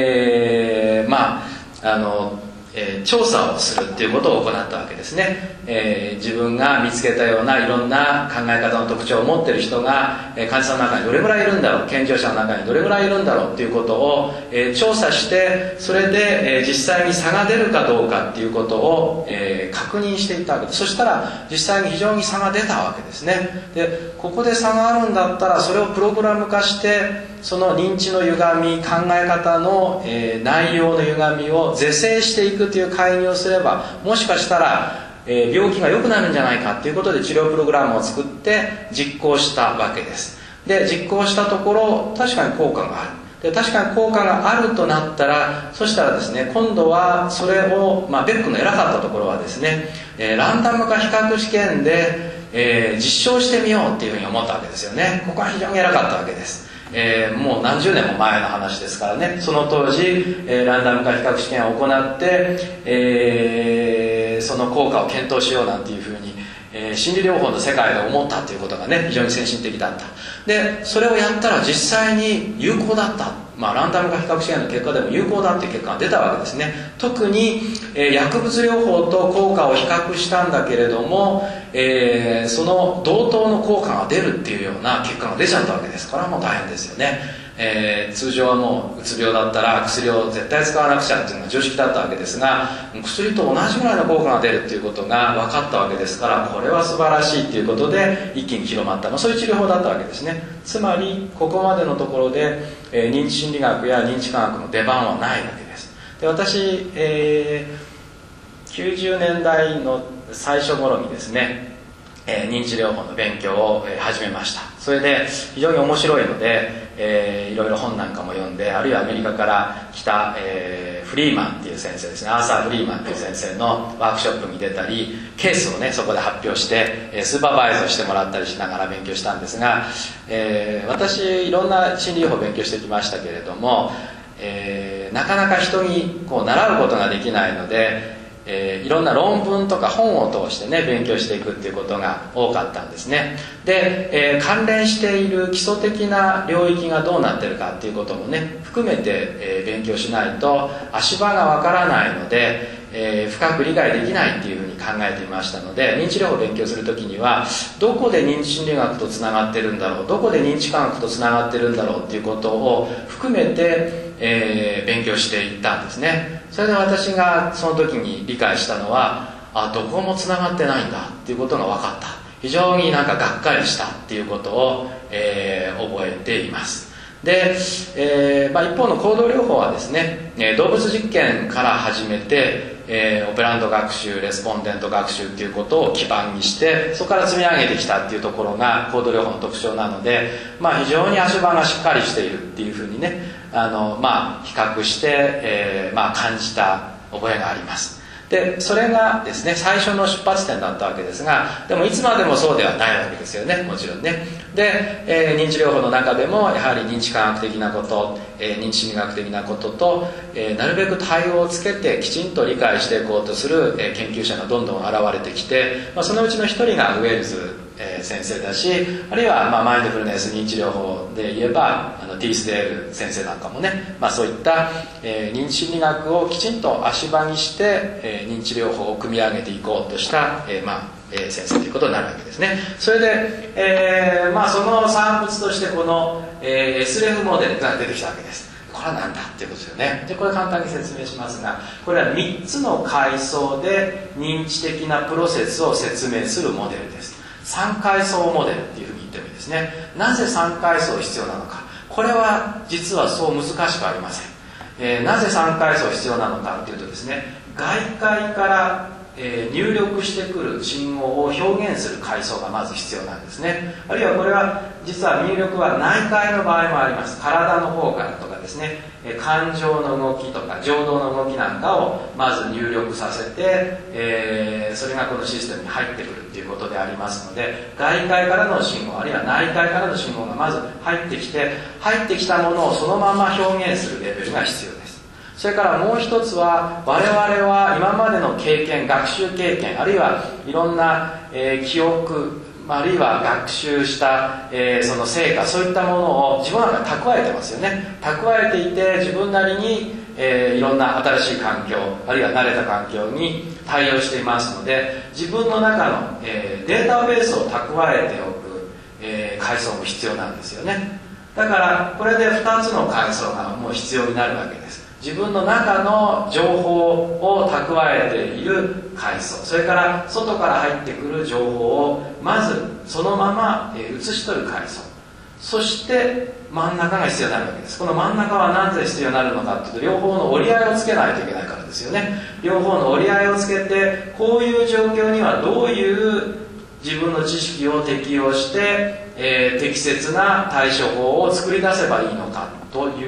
調査をするっていうことを行ったわけですね。自分が見つけたようないろんな考え方の特徴を持っている人が、患者さんの中にどれぐらいいるんだろう、健常者の中にどれぐらいいるんだろうっていうことを、調査して、それで、実際に差が出るかどうかっていうことを、確認していったわけです。そしたら実際に非常に差が出たわけですね。で、ここで差があるんだったらそれをプログラム化して、その認知の歪み、考え方の、内容の歪みを是正していくという介入をすれば、もしかしたら、病気が良くなるんじゃないかということで治療プログラムを作って実行したわけです。で、実行したところ確かに効果がある。で、確かに効果があるとなったら、そしたらですね、今度はそれを、ベックの偉かったところはですね、ランダム化比較試験で、実証してみようっていうふうに思ったわけですよね。ここは非常に偉かったわけです。もう何十年も前の話ですからね。その当時、ランダム化比較試験を行って、その効果を検討しようなんていうふうに、心理療法の世界で思ったということがね、非常に先進的だった。で、それをやったら実際に有効だった。ランダム化比較試験の結果でも有効だっていう結果が出たわけですね。特に、薬物療法と効果を比較したんだけれども、その同等の効果が出るっていうような結果が出ちゃったわけです。これはもう大変ですよね。通常はもううつ病だったら薬を絶対使わなくちゃっていうのが常識だったわけですが、薬と同じぐらいの効果が出るっていうことが分かったわけですから、これは素晴らしいっていうことで一気に広まった、そういう治療法だったわけですね。つまりここまでのところで、認知心理学や認知科学の出番はないわけです。で、私、90年代の最初頃にですね、認知療法の勉強を始めました。それで非常に面白いので、いろいろ本なんかも読んで、あるいはアメリカから来た、フリーマンっていう先生ですね、アーサー・フリーマンっていう先生のワークショップに出たり、ケースをねそこで発表して、スーパーバイズをしてもらったりしながら勉強したんですが、私いろんな心理療法を勉強してきましたけれども、なかなか人に習うことができないので、いろんな論文とか本を通してね勉強していくっていうことが多かったんですね。で、関連している基礎的な領域がどうなってるかっていうこともね含めて、勉強しないと足場がわからないので、深く理解できないっていうふうに考えていましたので、認知療法を勉強するときにはどこで認知心理学とつながってるんだろう、どこで認知科学とつながってるんだろうっていうことを含めて、勉強していったんですね。それで私がその時に理解したのは、どこもつながってないんだっていうことが分かった。非常にがっかりしたっていうことを、覚えています。で、一方の行動療法はですね、動物実験から始めて、オペラント学習、レスポンデント学習っていうことを基盤にして、そこから積み上げてきたっていうところが行動療法の特徴なので、非常に足場がしっかりしているっていうふうにね、比較して、感じた覚えがあります。で、それがですね最初の出発点だったわけですが、でもいつまでもそうではないわけですよね、もちろんね。で、認知療法の中でもやはり認知科学的なこと、認知心理学的なことと、なるべく対応をつけてきちんと理解していこうとする、研究者がどんどん現れてきて、そのうちの一人がウェルズ先生だし、あるいはマインドフルネス認知療法で言えばティースデール先生なんかもね、そういった、認知心理学をきちんと足場にして、認知療法を組み上げていこうとした、先生ということになるわけですね。それで、その産物としてこの、SREF モデルが出てきたわけです。これは何だっていうことですよね。で、これ簡単に説明しますが、これは3つの階層で認知的なプロセスを説明するモデルです。3階層モデルっていうふうに言ってもいいですね。なぜ3階層必要なのか、これは実はそう難しくありません。なぜ3階層必要なのかっていうとですね、外界から入力してくる信号を表現する階層がまず必要なんですね。あるいはこれは実は入力は内界の場合もあります。体の方からとかですね、感情の動きとか情動の動きなんかをまず入力させて、それがこのシステムに入ってくるっていうことでありますので、外界からの信号あるいは内界からの信号がまず入ってきたものをそのまま表現するレベルが必要です。それからもう一つは、我々は今までの経験、学習経験、あるいはいろんな、記憶、あるいは学習した、その成果、そういったものを自分の中に蓄えてますよね。蓄えていて、自分なりに、いろんな新しい環境、あるいは慣れた環境に対応していますので、自分の中の、データベースを蓄えておく、階層も必要なんですよね。だからこれで2つの階層がもう必要になるわけです。自分の中の情報を蓄えている階層、それから外から入ってくる情報をまずそのまま写し取る階層、そして真ん中が必要になるわけです。この真ん中はなぜ必要になるのかというと、両方の折り合いをつけないといけないからですよね。両方の折り合いをつけて、こういう状況にはどういう自分の知識を適用して、適切な対処法を作り出せばいいのかという、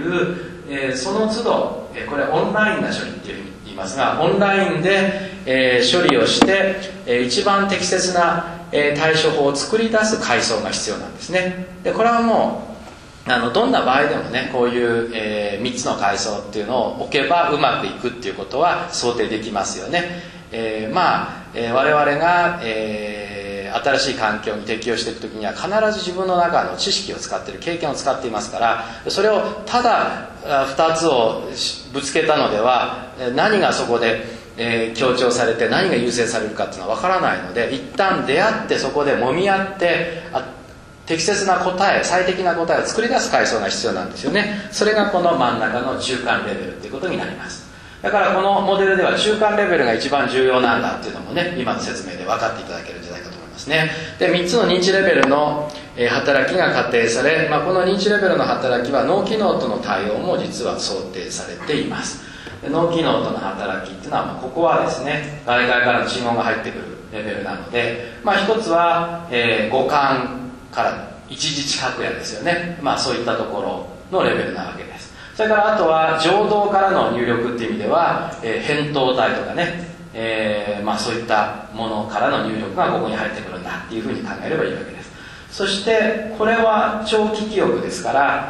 その都度、これオンラインな処理っていうふうに言いますが、オンラインで、処理をして、一番適切な、対処法を作り出す階層が必要なんですね。でこれはもうどんな場合でもね、こういう、3つの階層っていうのを置けばうまくいくっていうことは想定できますよね。我々が、新しい環境に適応していくときには必ず自分の中の知識を使っている、経験を使っていますから、それをただ2つをぶつけたのでは何がそこで、強調されて何が優先されるかっていうのは分からないので、一旦出会ってそこで揉み合って適切な答え、最適な答えを作り出す階層が必要なんですよね。それがこの真ん中の中間レベルということになります。だからこのモデルでは中間レベルが一番重要なんだっていうのもね、今の説明で分かっていただけるんじゃないかと思いますね。で、3つの認知レベルの働きが仮定され、この認知レベルの働きは脳機能との対応も実は想定されています。脳機能との働きっていうのは、ここはですね、外界からの信号が入ってくるレベルなので、一つは、五感から一時知覚野ですよね。そういったところのレベルなわけです。それからあとは情動からの入力っていう意味では、扁桃体とかね、そういったものからの入力がここに入ってくるんだっていうふうに考えればいいわけです。そしてこれは長期記憶ですから、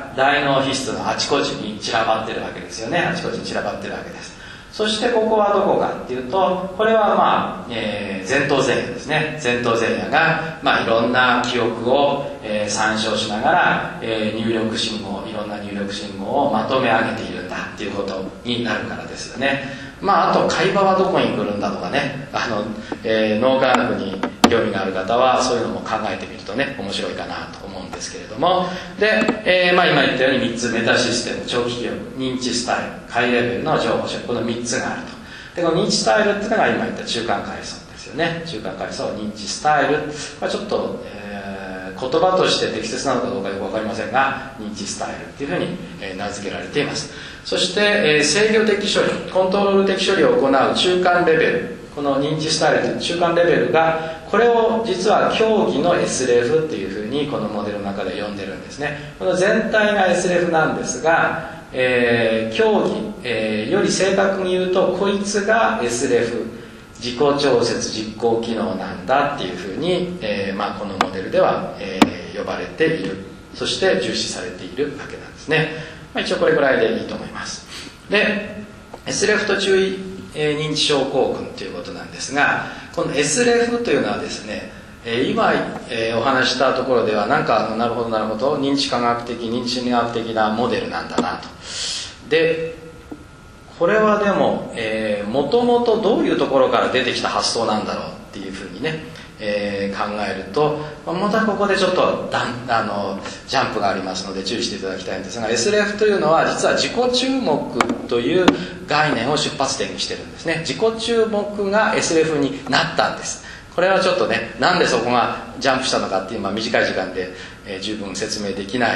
大脳皮質のあちこちに散らばってるわけですよね。あちこちに散らばってるわけです。そしてここはどこかっていうと、これは前頭前野ですね。前頭前野が、いろんな記憶を、参照しながら、入力信号、いろんな入力信号をまとめ上げているんだっていうことになるからですよね。あと会話はどこに来るんだとかね、脳科学に興味がある方はそういうのも考えてみるとね、面白いかなと思うんですけれども、で、今言ったように3つ、メタシステム、長期記憶、認知スタイル、ハイレベルの情報処理、この3つがあると。でこの認知スタイルっていうのが今言った中間階層ですよね。中間階層、認知スタイル、ちょっと、言葉として適切なのかどうかよく分かりませんが、認知スタイルっていうふうに、名付けられています。そして、制御的処理、コントロール的処理を行う中間レベル、この認知スタイルという中間レベルが、これを実は競技の SRF っていうふうにこのモデルの中で呼んでるんですね。この全体が SRF なんですが、競技、より正確に言うとこいつが SRF、自己調節実行機能なんだっていうふうに、このモデルでは、呼ばれている、そして重視されているわけなんですね。一応これぐらいでいいと思います。で SRF と注意認知症候群ということなんですが、この SRF というのはですね、今、お話したところではなるほど認知科学的認知心理学的なモデルなんだなと。でこれはでももともとどういうところから出てきた発想なんだろうっていうふうにね、考えるとまたここでちょっとジャンプがありますので注意していただきたいんですが、 SRF というのは実は自己注目という概念を出発点にしてるんですね。自己注目が SRF になったんです。これはちょっとね、なんでそこがジャンプしたのかっていう短い時間で、十分説明できない、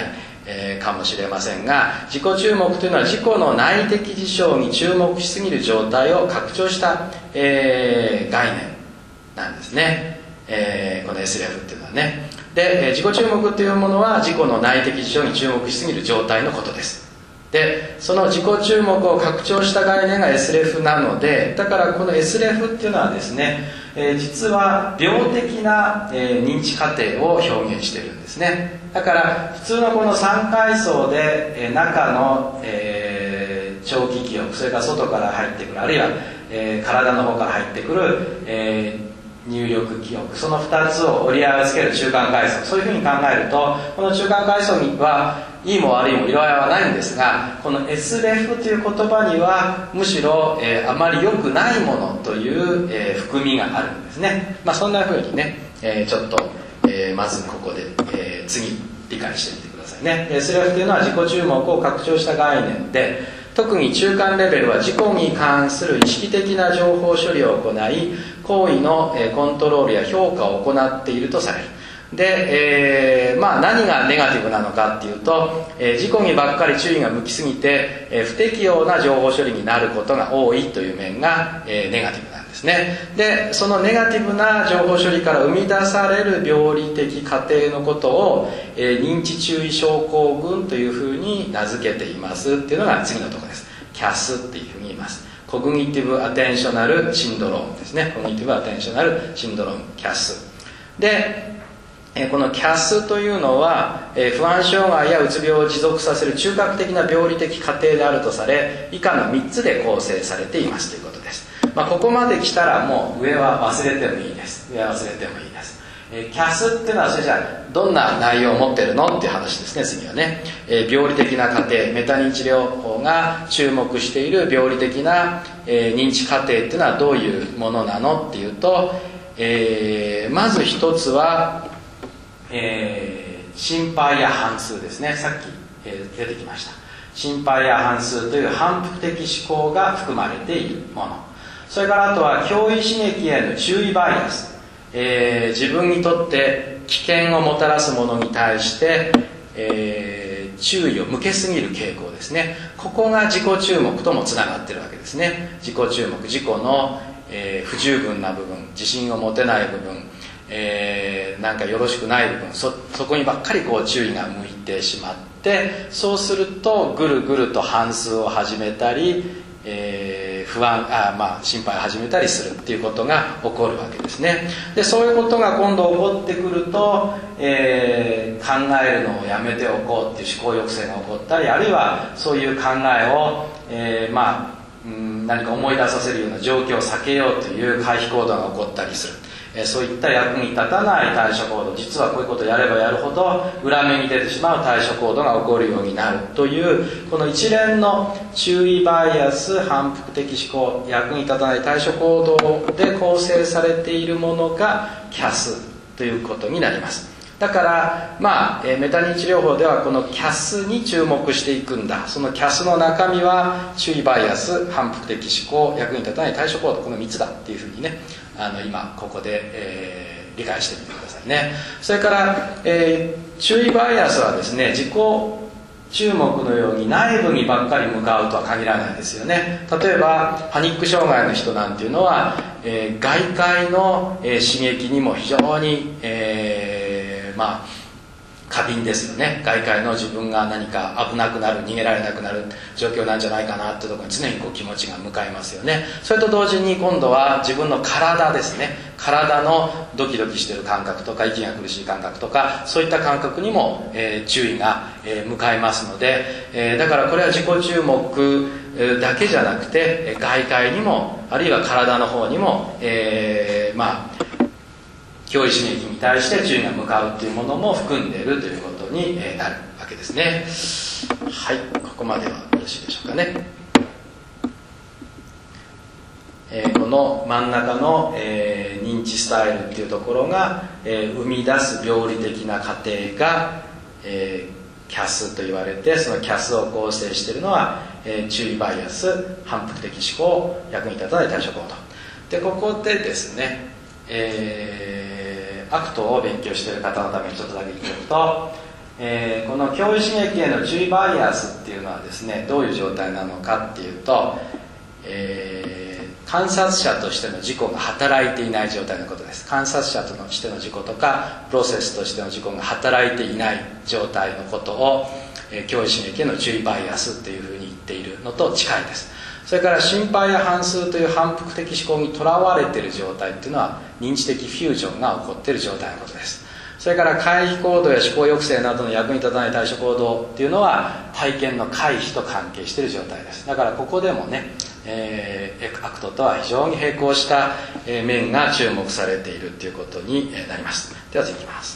かもしれませんが、自己注目というのは自己の内的事象に注目しすぎる状態を拡張した、概念なんですね、この SRF っていうのはね。で、自己注目というものは自己の内的事象に注目しすぎる状態のことです。で、その自己注目を拡張した概念が SRF なので、だからこの SRF っていうのはですね、実は病的な、認知過程を表現しているんですね。だから普通のこの3階層で、中の、長期記憶、それから外から入ってくる、あるいは、体の方から入ってくる、入力記憶、その2つを折り合わせる中間階層、そういうふうに考えると、この中間階層にはいいも悪いも色合いはないんですが、この SRF という言葉にはむしろ、あまり良くないものという、含みがあるんですね。そんなふうにね、ちょっと、まずここで、次理解してみてくださいね。 SRF というのは自己注目を拡張した概念で、特に中間レベルは自己に関する意識的な情報処理を行い、行為のコントロールや評価を行っているとされる。で、何がネガティブなのかっていうと、自己にばっかり注意が向きすぎて、不適応な情報処理になることが多いという面が、ネガティブなんですね。で、そのネガティブな情報処理から生み出される病理的過程のことを、認知注意症候群というふうに名付けていますっていうのが次のところです。CAS っていうふうに言います。コグニティブ・アテンショナル・シンドロームですね。コグニティブ・アテンショナル・シンドローム CAS で、この CAS というのは、不安障害やうつ病を持続させる中核的な病理的過程であるとされ、以下の3つで構成されていますということです。ここまで来たらもう上は忘れてもいいです。上は忘れてもいいです。CAS っていうのはそれじゃあどんな内容を持ってるのっていう話ですね。次はね、病理的な過程、メタ認知療法が注目している病理的な、認知過程っていうのはどういうものなのっていうと、まず一つは心配や反数ですね。さっき、出てきました。心配や反数という反復的思考が含まれているもの。それからあとは脅威刺激への注意バイアス、自分にとって危険をもたらすものに対して、注意を向けすぎる傾向ですね。ここが自己注目ともつながっているわけですね。自己注目、自己の、不十分な部分、自信を持てない部分、なんかよろしくない部分、そこにばっかりこう注意が向いてしまって、そうするとぐるぐると反数を始めたり、心配を始めたりするっていうことが起こるわけですね。で、そういうことが今度起こってくると、考えるのをやめておこうっていう思考抑制が起こったり、あるいはそういう考えを、何か思い出させるような状況を避けようという回避行動が起こったりする。そういった役に立たない対処行動、実はこういうことをやればやるほど裏目に出てしまう対処行動が起こるようになるという、この一連の注意バイアス、反復的思考、役に立たない対処行動で構成されているものが CAS ということになります。だから、メタ認知療法ではこの CAS に注目していくんだ。その CAS の中身は注意バイアス、反復的思考、役に立たない対処行動、この3つだっていうふうにね、今ここで、理解してみてくださいね。それから、注意バイアスはですね、自己注目のように内部にばっかり向かうとは限らないですよね。例えばパニック障害の人なんていうのは、外界の、刺激にも非常に、過敏ですよね。外界の自分が何か危なくなる、逃げられなくなる状況なんじゃないかなっていうところに常にこう気持ちが向かいますよね。それと同時に今度は自分の体ですね。体のドキドキしている感覚とか息が苦しい感覚とか、そういった感覚にも、注意が、向かいますので、だからこれは自己注目だけじゃなくて、外界にもあるいは体の方にも、脅威刺激に対して注意が向かうというものも含んでいるということになるわけですね。はい、ここまではよろしいでしょうかね。この真ん中の、認知スタイルっていうところが、生み出す病理的な過程が、CAS と言われて、その CAS を構成しているのは、注意バイアス、反復的思考、役に立たない対処行動で、ここでですね、アクトを勉強している方のためにちょっとだけ言っておくと、 この共有刺激への注意バイアスっていうのはですね、どういう状態なのかっていうと、観察者としての自己が働いていない状態のことです。観察者としての自己とかプロセスとしての自己が働いていない状態のことを、共有刺激への注意バイアスっていうふうに言っているのと近いです。それから心配や反数という反復的思考にとらわれている状態っていうのは認知的フュージョンが起こっている状態のことです。それから回避行動や思考抑制などの役に立たない対処行動っていうのは体験の回避と関係している状態です。だからここでもね、アクトとは非常に並行した面が注目されているということになります。では次いきます。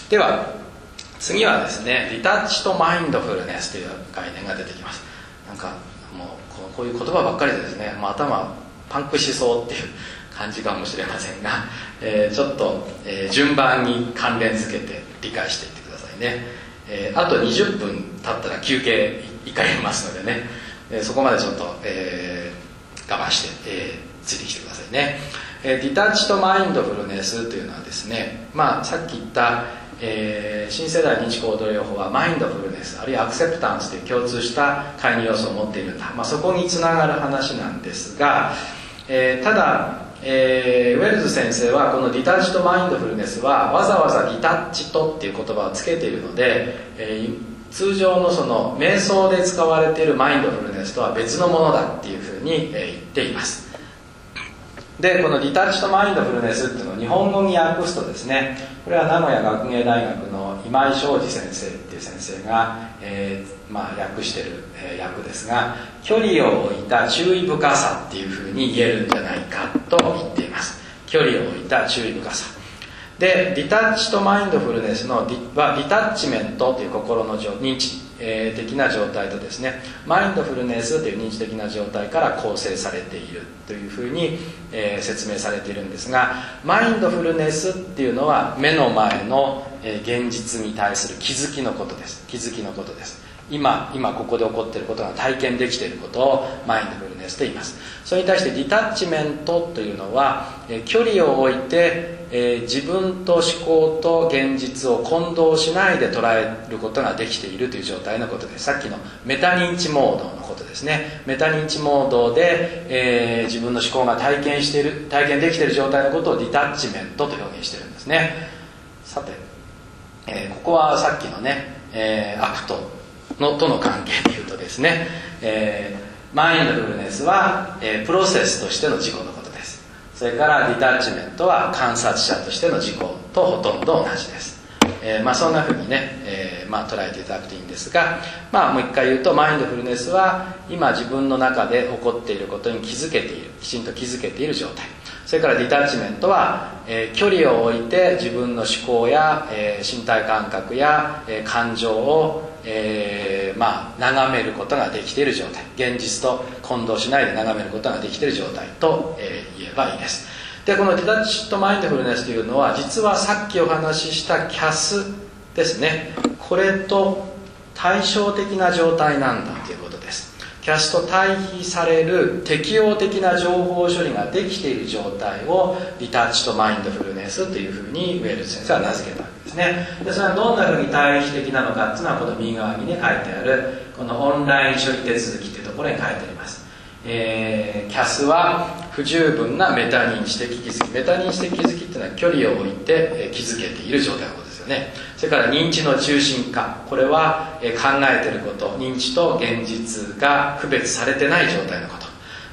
では次はですね、リタッチとマインドフルネスという概念が出てきます。なんかもうこういう言葉ばっかりでですね、もう頭パンクしそうっていう感じかもしれませんが、ちょっと、順番に関連づけて理解していってくださいね。あと20分経ったら休憩1回やりますのでね、そこまでちょっと、我慢して、ついてきてくださいね。リタッチとマインドフルネスというのはですね、さっき言った、新世代認知行動療法はマインドフルネスあるいはアクセプタンスという共通した介入要素を持っているんだ、そこにつながる話なんですが、ただ、ウェルズ先生はこのリタッチとマインドフルネスはわざわざリタッチとっていう言葉をつけているので、通常のその瞑想で使われているマインドフルネスとは別のものだっていうふうに言っています。でこのリタッチとマインドフルネスっていうのを日本語に訳すとですね、これは名古屋学芸大学の今井昌司先生っていう先生が、訳している、訳ですが、距離を置いた注意深さっていうふうに言えるんじゃないかと言っています。距離を置いた注意深さで、リタッチとマインドフルネスのはリタッチメントという心の認知的な状態とですね、マインドフルネスという認知的な状態から構成されているというふうに、説明されているんですが、マインドフルネスっていうのは目の前の、現実に対する気づきのことです。気づきのことです。今ここで起こっていることが体験できていることをマインドフルネスと言います。それに対してリタッチメントというのは、距離を置いて、自分と思考と現実を混同しないで捉えることができているという状態のことです。さっきのメタ認知モードのことですね。メタ認知モードで、自分の思考が体験できている状態のことをリタッチメントと表現しているんですね。さて、ここはさっきのね、アクトとの関係でいうとですね、マインドフルネスは、プロセスとしての自己のことです。それからリタッチメントは観察者としての自己とほとんど同じです。そんなふうにね、捉えていただくといいんですが、もう一回言うと、マインドフルネスは今自分の中で起こっていることに気づけている、きちんと気づけている状態。それからリタッチメントは、距離を置いて自分の思考や、身体感覚や、感情を、眺めることができている状態、現実と混同しないで眺めることができている状態と、言えばいいです。でこのリタッチとマインドフルネスというのは、実はさっきお話ししたキャスですね、これと対照的な状態なんだということです。キャスと対比される適応的な情報処理ができている状態をリタッチとマインドフルネスというふうにウェルズ先生は名付けたわけですね。でそれはどんなふうに対比的なのかっていうのは、この右側にね書いてあるこのオンライン処理手続きというところに書いてあります。キャスは不十分なメタ認知的気づき。メタ認知的気づきっていうのは距離を置いて気づけている状態のことですよね。それから認知の中心化、これは考えていること、認知と現実が区別されてない状態のこと。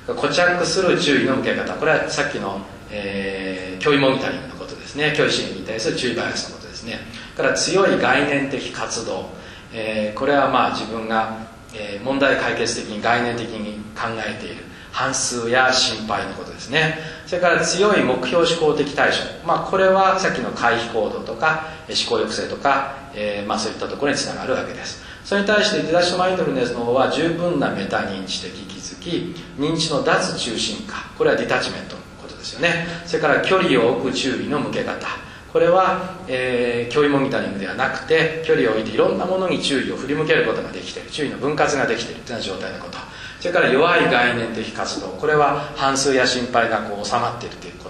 固着する注意の向け方、これはさっきの、脅威モニタリングのことですね。脅威心理に対する注意バイアスのことですね。から強い概念的活動、これは自分が問題解決的に概念的に考えている反数や心配のことですね。それから強い目標思考的対処、これはさっきの回避行動とか思考抑制とか、そういったところにつながるわけです。それに対してリタッチとマインドフルネスの方は十分なメタ認知的気づき、認知の脱中心化、これはディタッチメントのことですよね。それから距離を置く注意の向け方、これは、脅威モニタリングではなくて、距離を置いていろんなものに注意を振り向けることができている、注意の分割ができているというような状態のこと。それから弱い概念的活動、これは反数や心配が収まっているということ。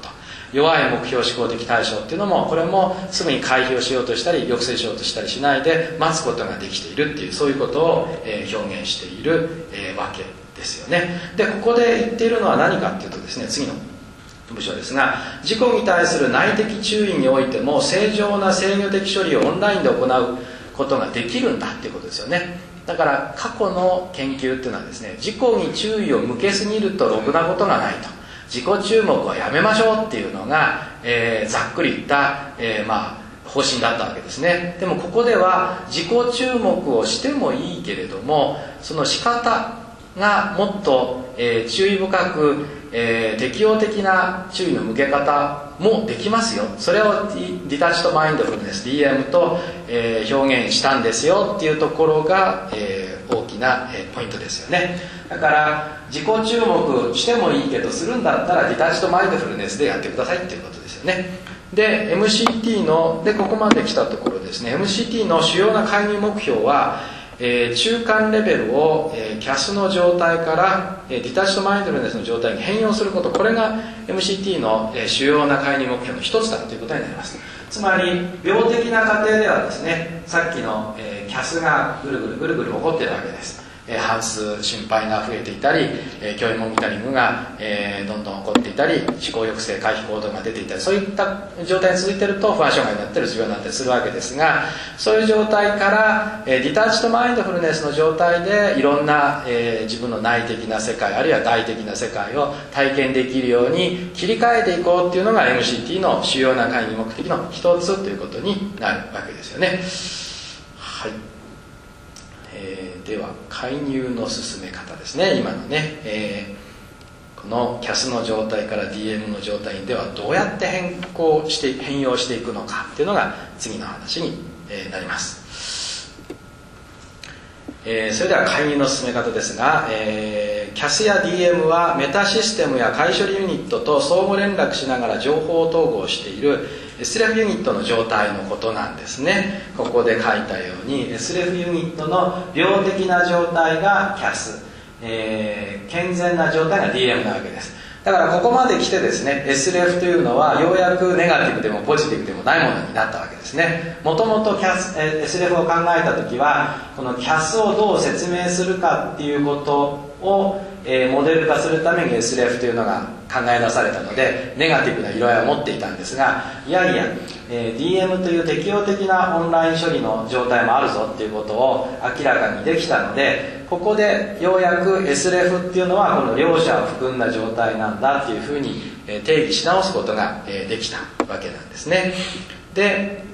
弱い目標思考的対象っていうのも、これもすぐに回避をしようとしたり抑制しようとしたりしないで待つことができているっていう、そういうことを表現しているわけですよね。でここで言っているのは何かっていうとですね、次の部署ですが、自己に対する内的注意においても正常な制御的処理をオンラインで行うことができるんだっていうことですよね。だから過去の研究っていうのはですね、自己に注意を向けすぎるとろくなことがないと、自己注目はやめましょうっていうのが、ざっくり言った、方針だったわけですね。でもここでは自己注目をしてもいいけれども、その仕方がもっと、注意深く、適応的な注意の向け方もできますよ。それをディタッチとマインドフルネス DM と、表現したんですよっていうところが、大きな、ポイントですよね。だから自己注目してもいいけど、するんだったらディタッチとマインドフルネスでやってくださいっていうことですよね。で MCT のでここまで来たところですね、 MCT の主要な介入目標は、中間レベルを、CAS の状態からディタッチとマインドフルネスの状態に変容すること、これが MCT の、主要な介入目標の一つだということになります。つまり病的な過程ではですね、さっきの、CAS がぐるぐる起こっているわけです。半数心配が増えていたり、教員モニタリングが、どんどん起こっていたり、思考抑制回避行動が出ていたり、そういった状態に続いていると不安障害になったりうつ病になったりするわけですが、そういう状態から、ディタッチとマインドフルネスの状態でいろんな、自分の内的な世界あるいは外的な世界を体験できるように切り替えていこうっていうのが MCT の主要な会議目的の一つということになるわけですよね。はい。では介入の進め方ですね。今のね、この CAS の状態から DM の状態ではどうやって変容していくのかっていうのが次の話になります。それでは介入の進め方ですが、CAS や DM はメタシステムや解処理ユニットと相互連絡しながら情報統合している SREF ユニットの状態のことなんですね。ここで書いたように SREF ユニットの病的な状態が CAS、健全な状態が DM なわけです。だからここまで来てですね、 SREF というのはようやくネガティブでもポジティブでもないものになったわけですね。もともと SREF を考えた時はこの CAS をどう説明するかっていうことを、モデル化するために SREF というのが考え出されたのでネガティブな色合いを持っていたんですが、いやいや、DM という適応的なオンライン処理の状態もあるぞっていうことを明らかにできたので、ここでようやく SREF っていうのはこの両者を含んだ状態なんだっていうふうに定義し直すことができたわけなんですね。で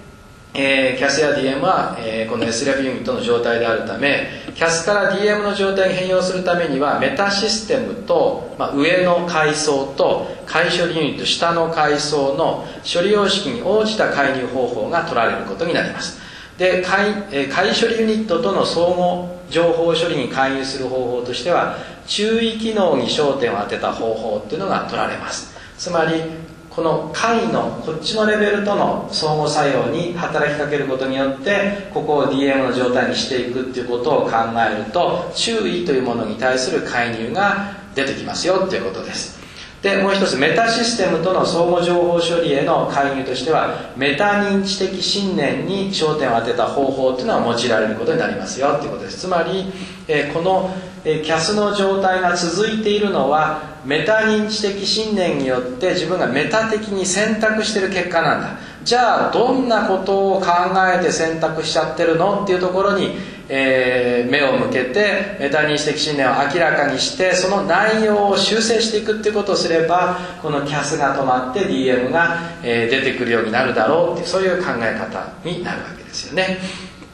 CAS や DM は、この SREF ユニットの状態であるため CAS から DM の状態に変容するためにはメタシステムと、上の階層と解処理ユニット下の階層の処理様式に応じた介入方法が取られることになります。で解処理ユニットとの相互情報処理に介入する方法としては注意機能に焦点を当てた方法っていうのが取られます。つまりこの解のこっちのレベルとの相互作用に働きかけることによってここを DM の状態にしていくっていうことを考えると注意というものに対する介入が出てきますよっていうことです。でもう一つメタシステムとの相互情報処理への介入としてはメタ認知的信念に焦点を当てた方法というのは用いられることになりますよということです。つまり、この CAS の状態が続いているのはメタ認知的信念によって自分がメタ的に選択している結果なんだ。じゃあどんなことを考えて選択しちゃってるのっていうところに、目を向けてメタ認知的信念を明らかにしてその内容を修正していくっていうことをすればこの CAS が止まって DM が、出てくるようになるだろうっていうそういう考え方になるわけですよね。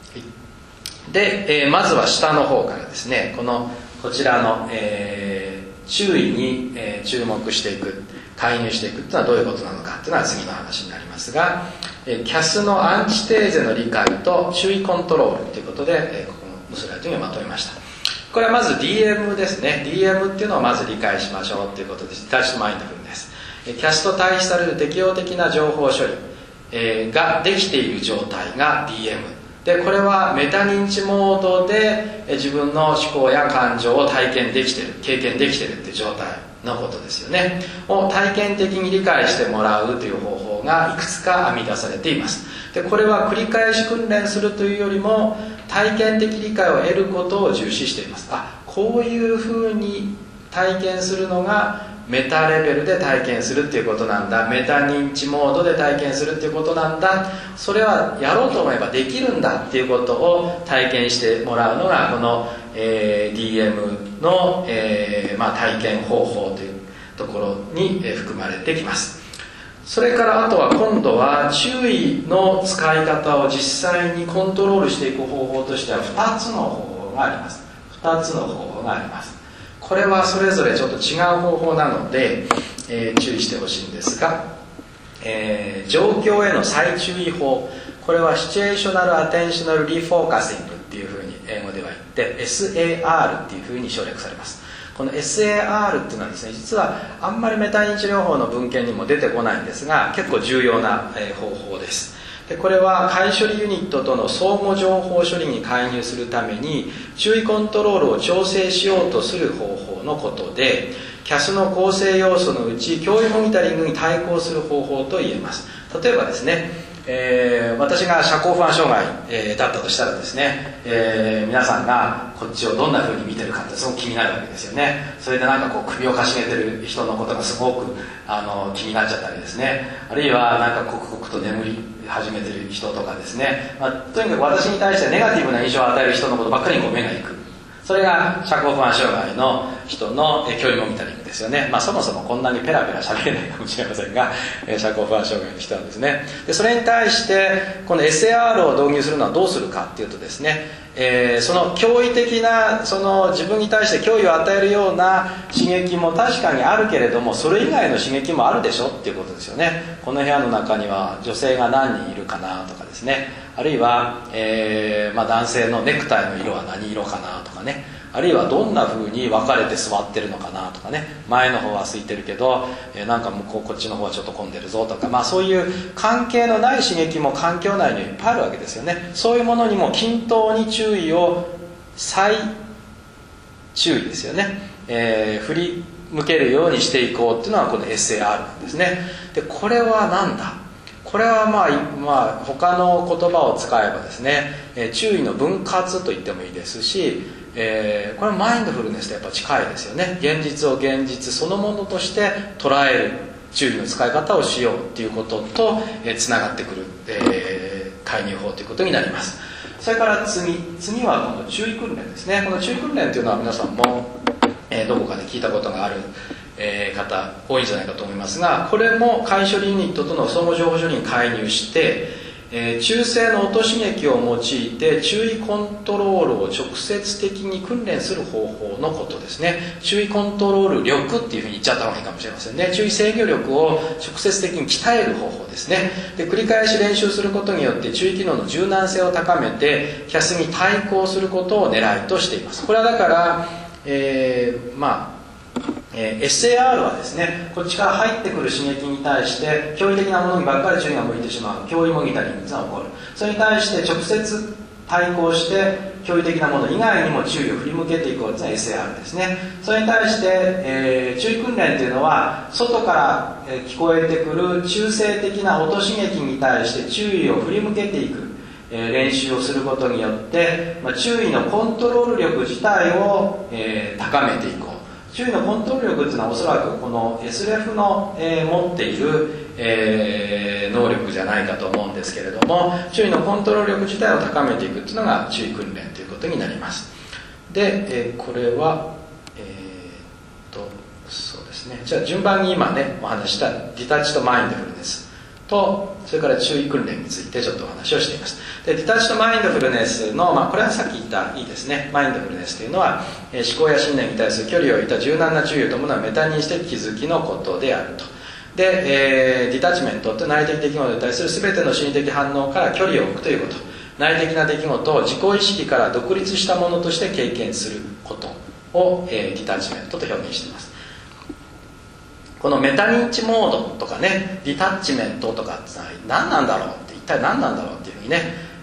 で、まずは下の方からですね、こちらの、注意に、注目していく介入していくっていうのはどういうことなのかっていうのは次の話になりますが、CAS のアンチテーゼの理解と注意コントロールということで、ここのスライドにまとめました。これはまず DM ですね。 DM っていうのをまず理解しましょうということです。ディタッチとマインドフルネス、CAS と対比される適応的な情報処理、ができている状態が DM でこれはメタ認知モードで自分の思考や感情を体験できてる、経験できてるっていう状態のことですよね。を体験的に理解してもらうという方法がいくつか編み出されています。でこれは繰り返し訓練するというよりも体験的理解を得ることを重視しています。こういうふうに体験するのがメタレベルで体験するっていうことなんだ、メタ認知モードで体験するっていうことなんだ、それはやろうと思えばできるんだっていうことを体験してもらうのがこの、DM の、体験方法というところに、含まれてきます。それからあとは今度は注意の使い方を実際にコントロールしていく方法としては2つの方法があります。2つの方法があります。これはそれぞれちょっと違う方法なので、注意してほしいんですが、状況への再注意法、これはシチュエーショナルアテンショナルリフォーカシングっていうふうに英語では言って SAR っていうふうに省略されます。この SAR っていうのはですね、実はあんまりメタ認知療法の文献にも出てこないんですが、結構重要な方法です。でこれは解処理ユニットとの相互情報処理に介入するために注意コントロールを調整しようとする方法のことで、CAS の構成要素のうち共有モニタリングに対抗する方法と言えます。例えばですね、私が社交不安障害、だったとしたらですね、皆さんがこっちをどんな風に見てるかってすごく気になるわけですよね。それでなんかこう首をかしげてる人のことがすごく気になっちゃったりですね、あるいはなんか刻々と眠り始めてる人とかですね、とにかく私に対してネガティブな印象を与える人のことばっかりにこう目がいく。それが社交不安障害の人の共有モニタリングですよね。そもそもこんなにペラペラ喋れないかもしれませんが、社交不安障害の人はですね。でそれに対してこの SAR を導入するのはどうするかっていうとですね、その驚異的なその自分に対して脅威を与えるような刺激も確かにあるけれども、それ以外の刺激もあるでしょっていうことですよね。この部屋の中には女性が何人いるかなとかですね、あるいは、男性のネクタイの色は何色かなとかね、あるいはどんな風に分かれて座ってるのかなとかね、前の方は空いてるけど、なんか向こうこっちの方はちょっと混んでるぞとか、そういう関係のない刺激も環境内にいっぱいあるわけですよね。そういうものにも均等に注意を再注意ですよね、振り向けるようにしていこうっていうのはこの SAR なんですね。でこれは何だ、これは他の言葉を使えばですね、注意の分割と言ってもいいですし、これはマインドフルネスとやっぱ近いですよね。現実を現実そのものとして捉える注意の使い方をしようっていうこととつながってくる、介入法ということになります。それから次は今度注意訓練ですね。この注意訓練というのは皆さんも、どこかで聞いたことがある方多いんじゃないかと思いますが、これも解処理ユニットとの相互情報処理に介入して、中性の音刺激を用いて注意コントロールを直接的に訓練する方法のことですね。注意コントロール力っていうふうに言っちゃった方がいいかもしれませんね。注意制御力を直接的に鍛える方法ですね。で繰り返し練習することによって注意機能の柔軟性を高めてCASに対抗することを狙いとしています。これはだから、SAR はですね、こっちから入ってくる刺激に対して驚異的なものにばっかり注意が向いてしまう脅威モニタリングが起こる。それに対して直接対抗して驚異的なもの以外にも注意を振り向けていこうというのが SAR ですね。それに対して、注意訓練というのは外から聞こえてくる中性的な音刺激に対して注意を振り向けていく練習をすることによって、注意のコントロール力自体を高めていこう。注意のコントロール力というのはおそらくこの SRF の持っている能力じゃないかと思うんですけれども、注意のコントロール力自体を高めていくというのが注意訓練ということになります。で、これはそうですね、じゃあ順番に今ねお話したディタッチとマインドフルネスとそれから注意訓練についてちょっとお話をしています。でディタッチとマインドフルネスの、これはさっき言ったいいですね。マインドフルネスというのは思考や信念に対する距離を置いた柔軟な注意を伴うメタ認知的気づきのことであると。で、ディタッチメントと内的出来事に対する全ての心理的反応から距離を置くということ、内的な出来事を自己意識から独立したものとして経験することを、ディタッチメントと表現しています。このメタ認知モードとかね、ディタッチメントとかって何なんだろうって、一体何なんだろうっていうふうにね、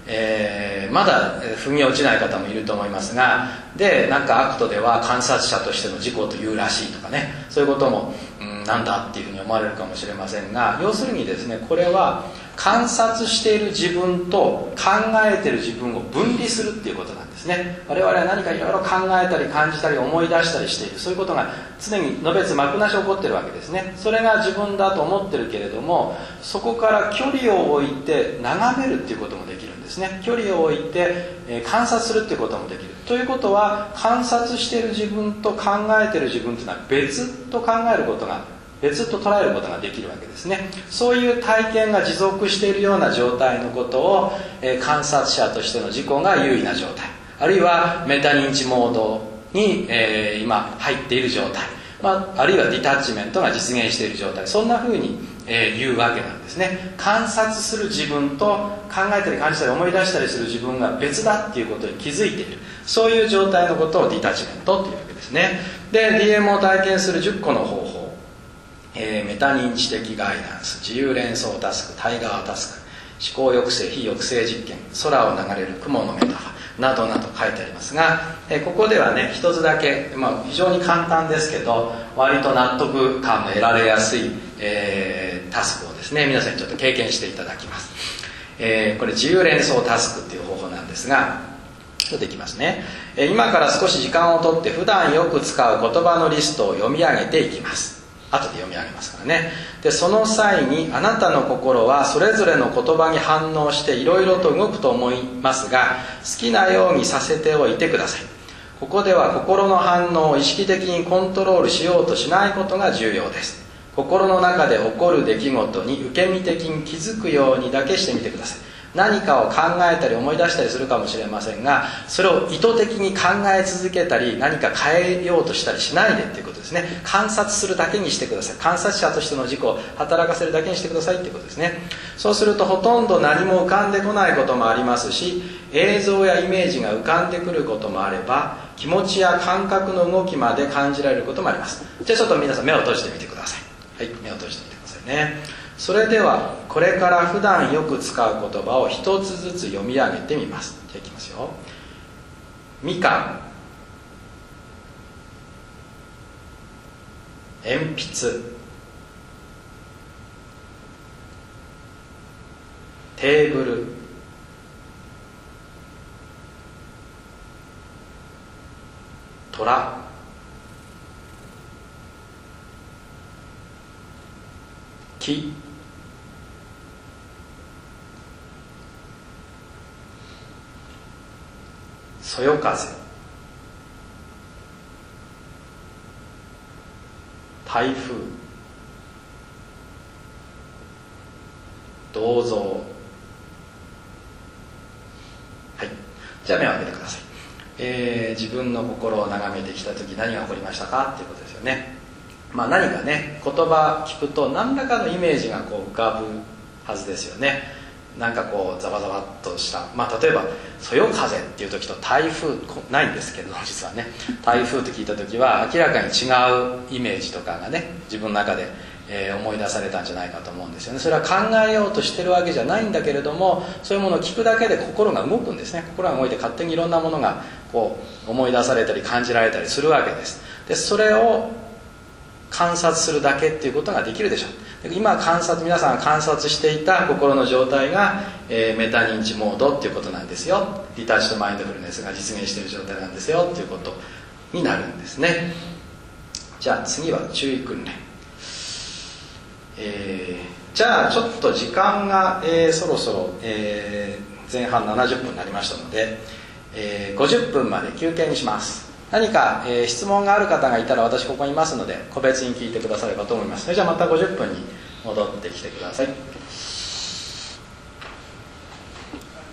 まだ腑に落ちない方もいると思いますが、でなんかアクトでは観察者としての自己というらしいとかね、そういうことも、なんだっていうふうに思われるかもしれませんが、要するにですね、これは観察している自分と考えている自分を分離するっていうことなんですね。我々は何かいろいろ考えたり感じたり思い出したりしている、そういうことが常にのべつ幕なし起こってるわけですね。それが自分だと思ってるけれども、そこから距離を置いて眺めるっていうこともできるんですね。距離を置いて、観察するっていうこともできる。ということは、観察している自分と考えている自分というのは別と考えることが、別と捉えることができるわけですね。そういう体験が持続しているような状態のことを、観察者としての自己が優位な状態、あるいはメタ認知モードに、今入っている状態、あるいはディタッチメントが実現している状態、そんな風に、言うわけなんですね。観察する自分と考えたり感じたり思い出したりする自分が別だっていうことに気づいている、そういう状態のことをディタッチメントっていうわけですね。で DM を体験する10個の方法、メタ認知的ガイダンス、自由連想タスク、タイガータスク、思考抑制、非抑制実験、空を流れる雲のメタファーなどなど書いてありますが、ここではね一つだけ、非常に簡単ですけど割と納得感の得られやすい、タスクをですね皆さんにちょっと経験していただきます。これ自由連想タスクっていう方法なんですが、ちょっといきますね。今から少し時間をとって普段よく使う言葉のリストを読み上げていきます。後で読み上げますからね。でその際にあなたの心はそれぞれの言葉に反応していろいろと動くと思いますが、好きなようにさせておいてください。ここでは心の反応を意識的にコントロールしようとしないことが重要です。心の中で起こる出来事に受け身的に気づくようにだけしてみてください。何かを考えたり思い出したりするかもしれませんが、それを意図的に考え続けたり何か変えようとしたりしないでっていうことですね。観察するだけにしてください。観察者としての自己を働かせるだけにしてくださいっていうことですね。そうするとほとんど何も浮かんでこないこともありますし、映像やイメージが浮かんでくることもあれば、気持ちや感覚の動きまで感じられることもあります。じゃあちょっと皆さん目を閉じてみてください。はい、目を閉じてみてくださいね。それではこれから普段よく使う言葉を一つずつ読み上げてみます。じゃあいきますよ。みかん、鉛筆、テーブル、虎、木、そよ風、台風、銅像。はい、じゃあ目を開けてください。自分の心を眺めてきた時何が起こりましたかっていうことですよね。何かね言葉聞くと何らかのイメージがこう浮かぶはずですよね。なんかこうざわざわっとした、例えばそよ風っていう時と台風ないんですけど、実はね台風と聞いた時は明らかに違うイメージとかがね自分の中で、思い出されたんじゃないかと思うんですよね。それは考えようとしてるわけじゃないんだけれども、そういうものを聞くだけで心が動くんですね。心が動いて勝手にいろんなものがこう思い出されたり感じられたりするわけです。でそれを観察するだけっていうことができるでしょう。今皆さんが観察していた心の状態が、メタ認知モードっていうことなんですよ。ディタッチとマインドフルネスが実現している状態なんですよっていうことになるんですね。じゃあ次は注意訓練。じゃあちょっと時間が、そろそろ、前半70分になりましたので、50分まで休憩にします。何か、質問がある方がいたら私ここにいますので個別に聞いてくださればと思います。それじゃあまた50分に戻ってきてください。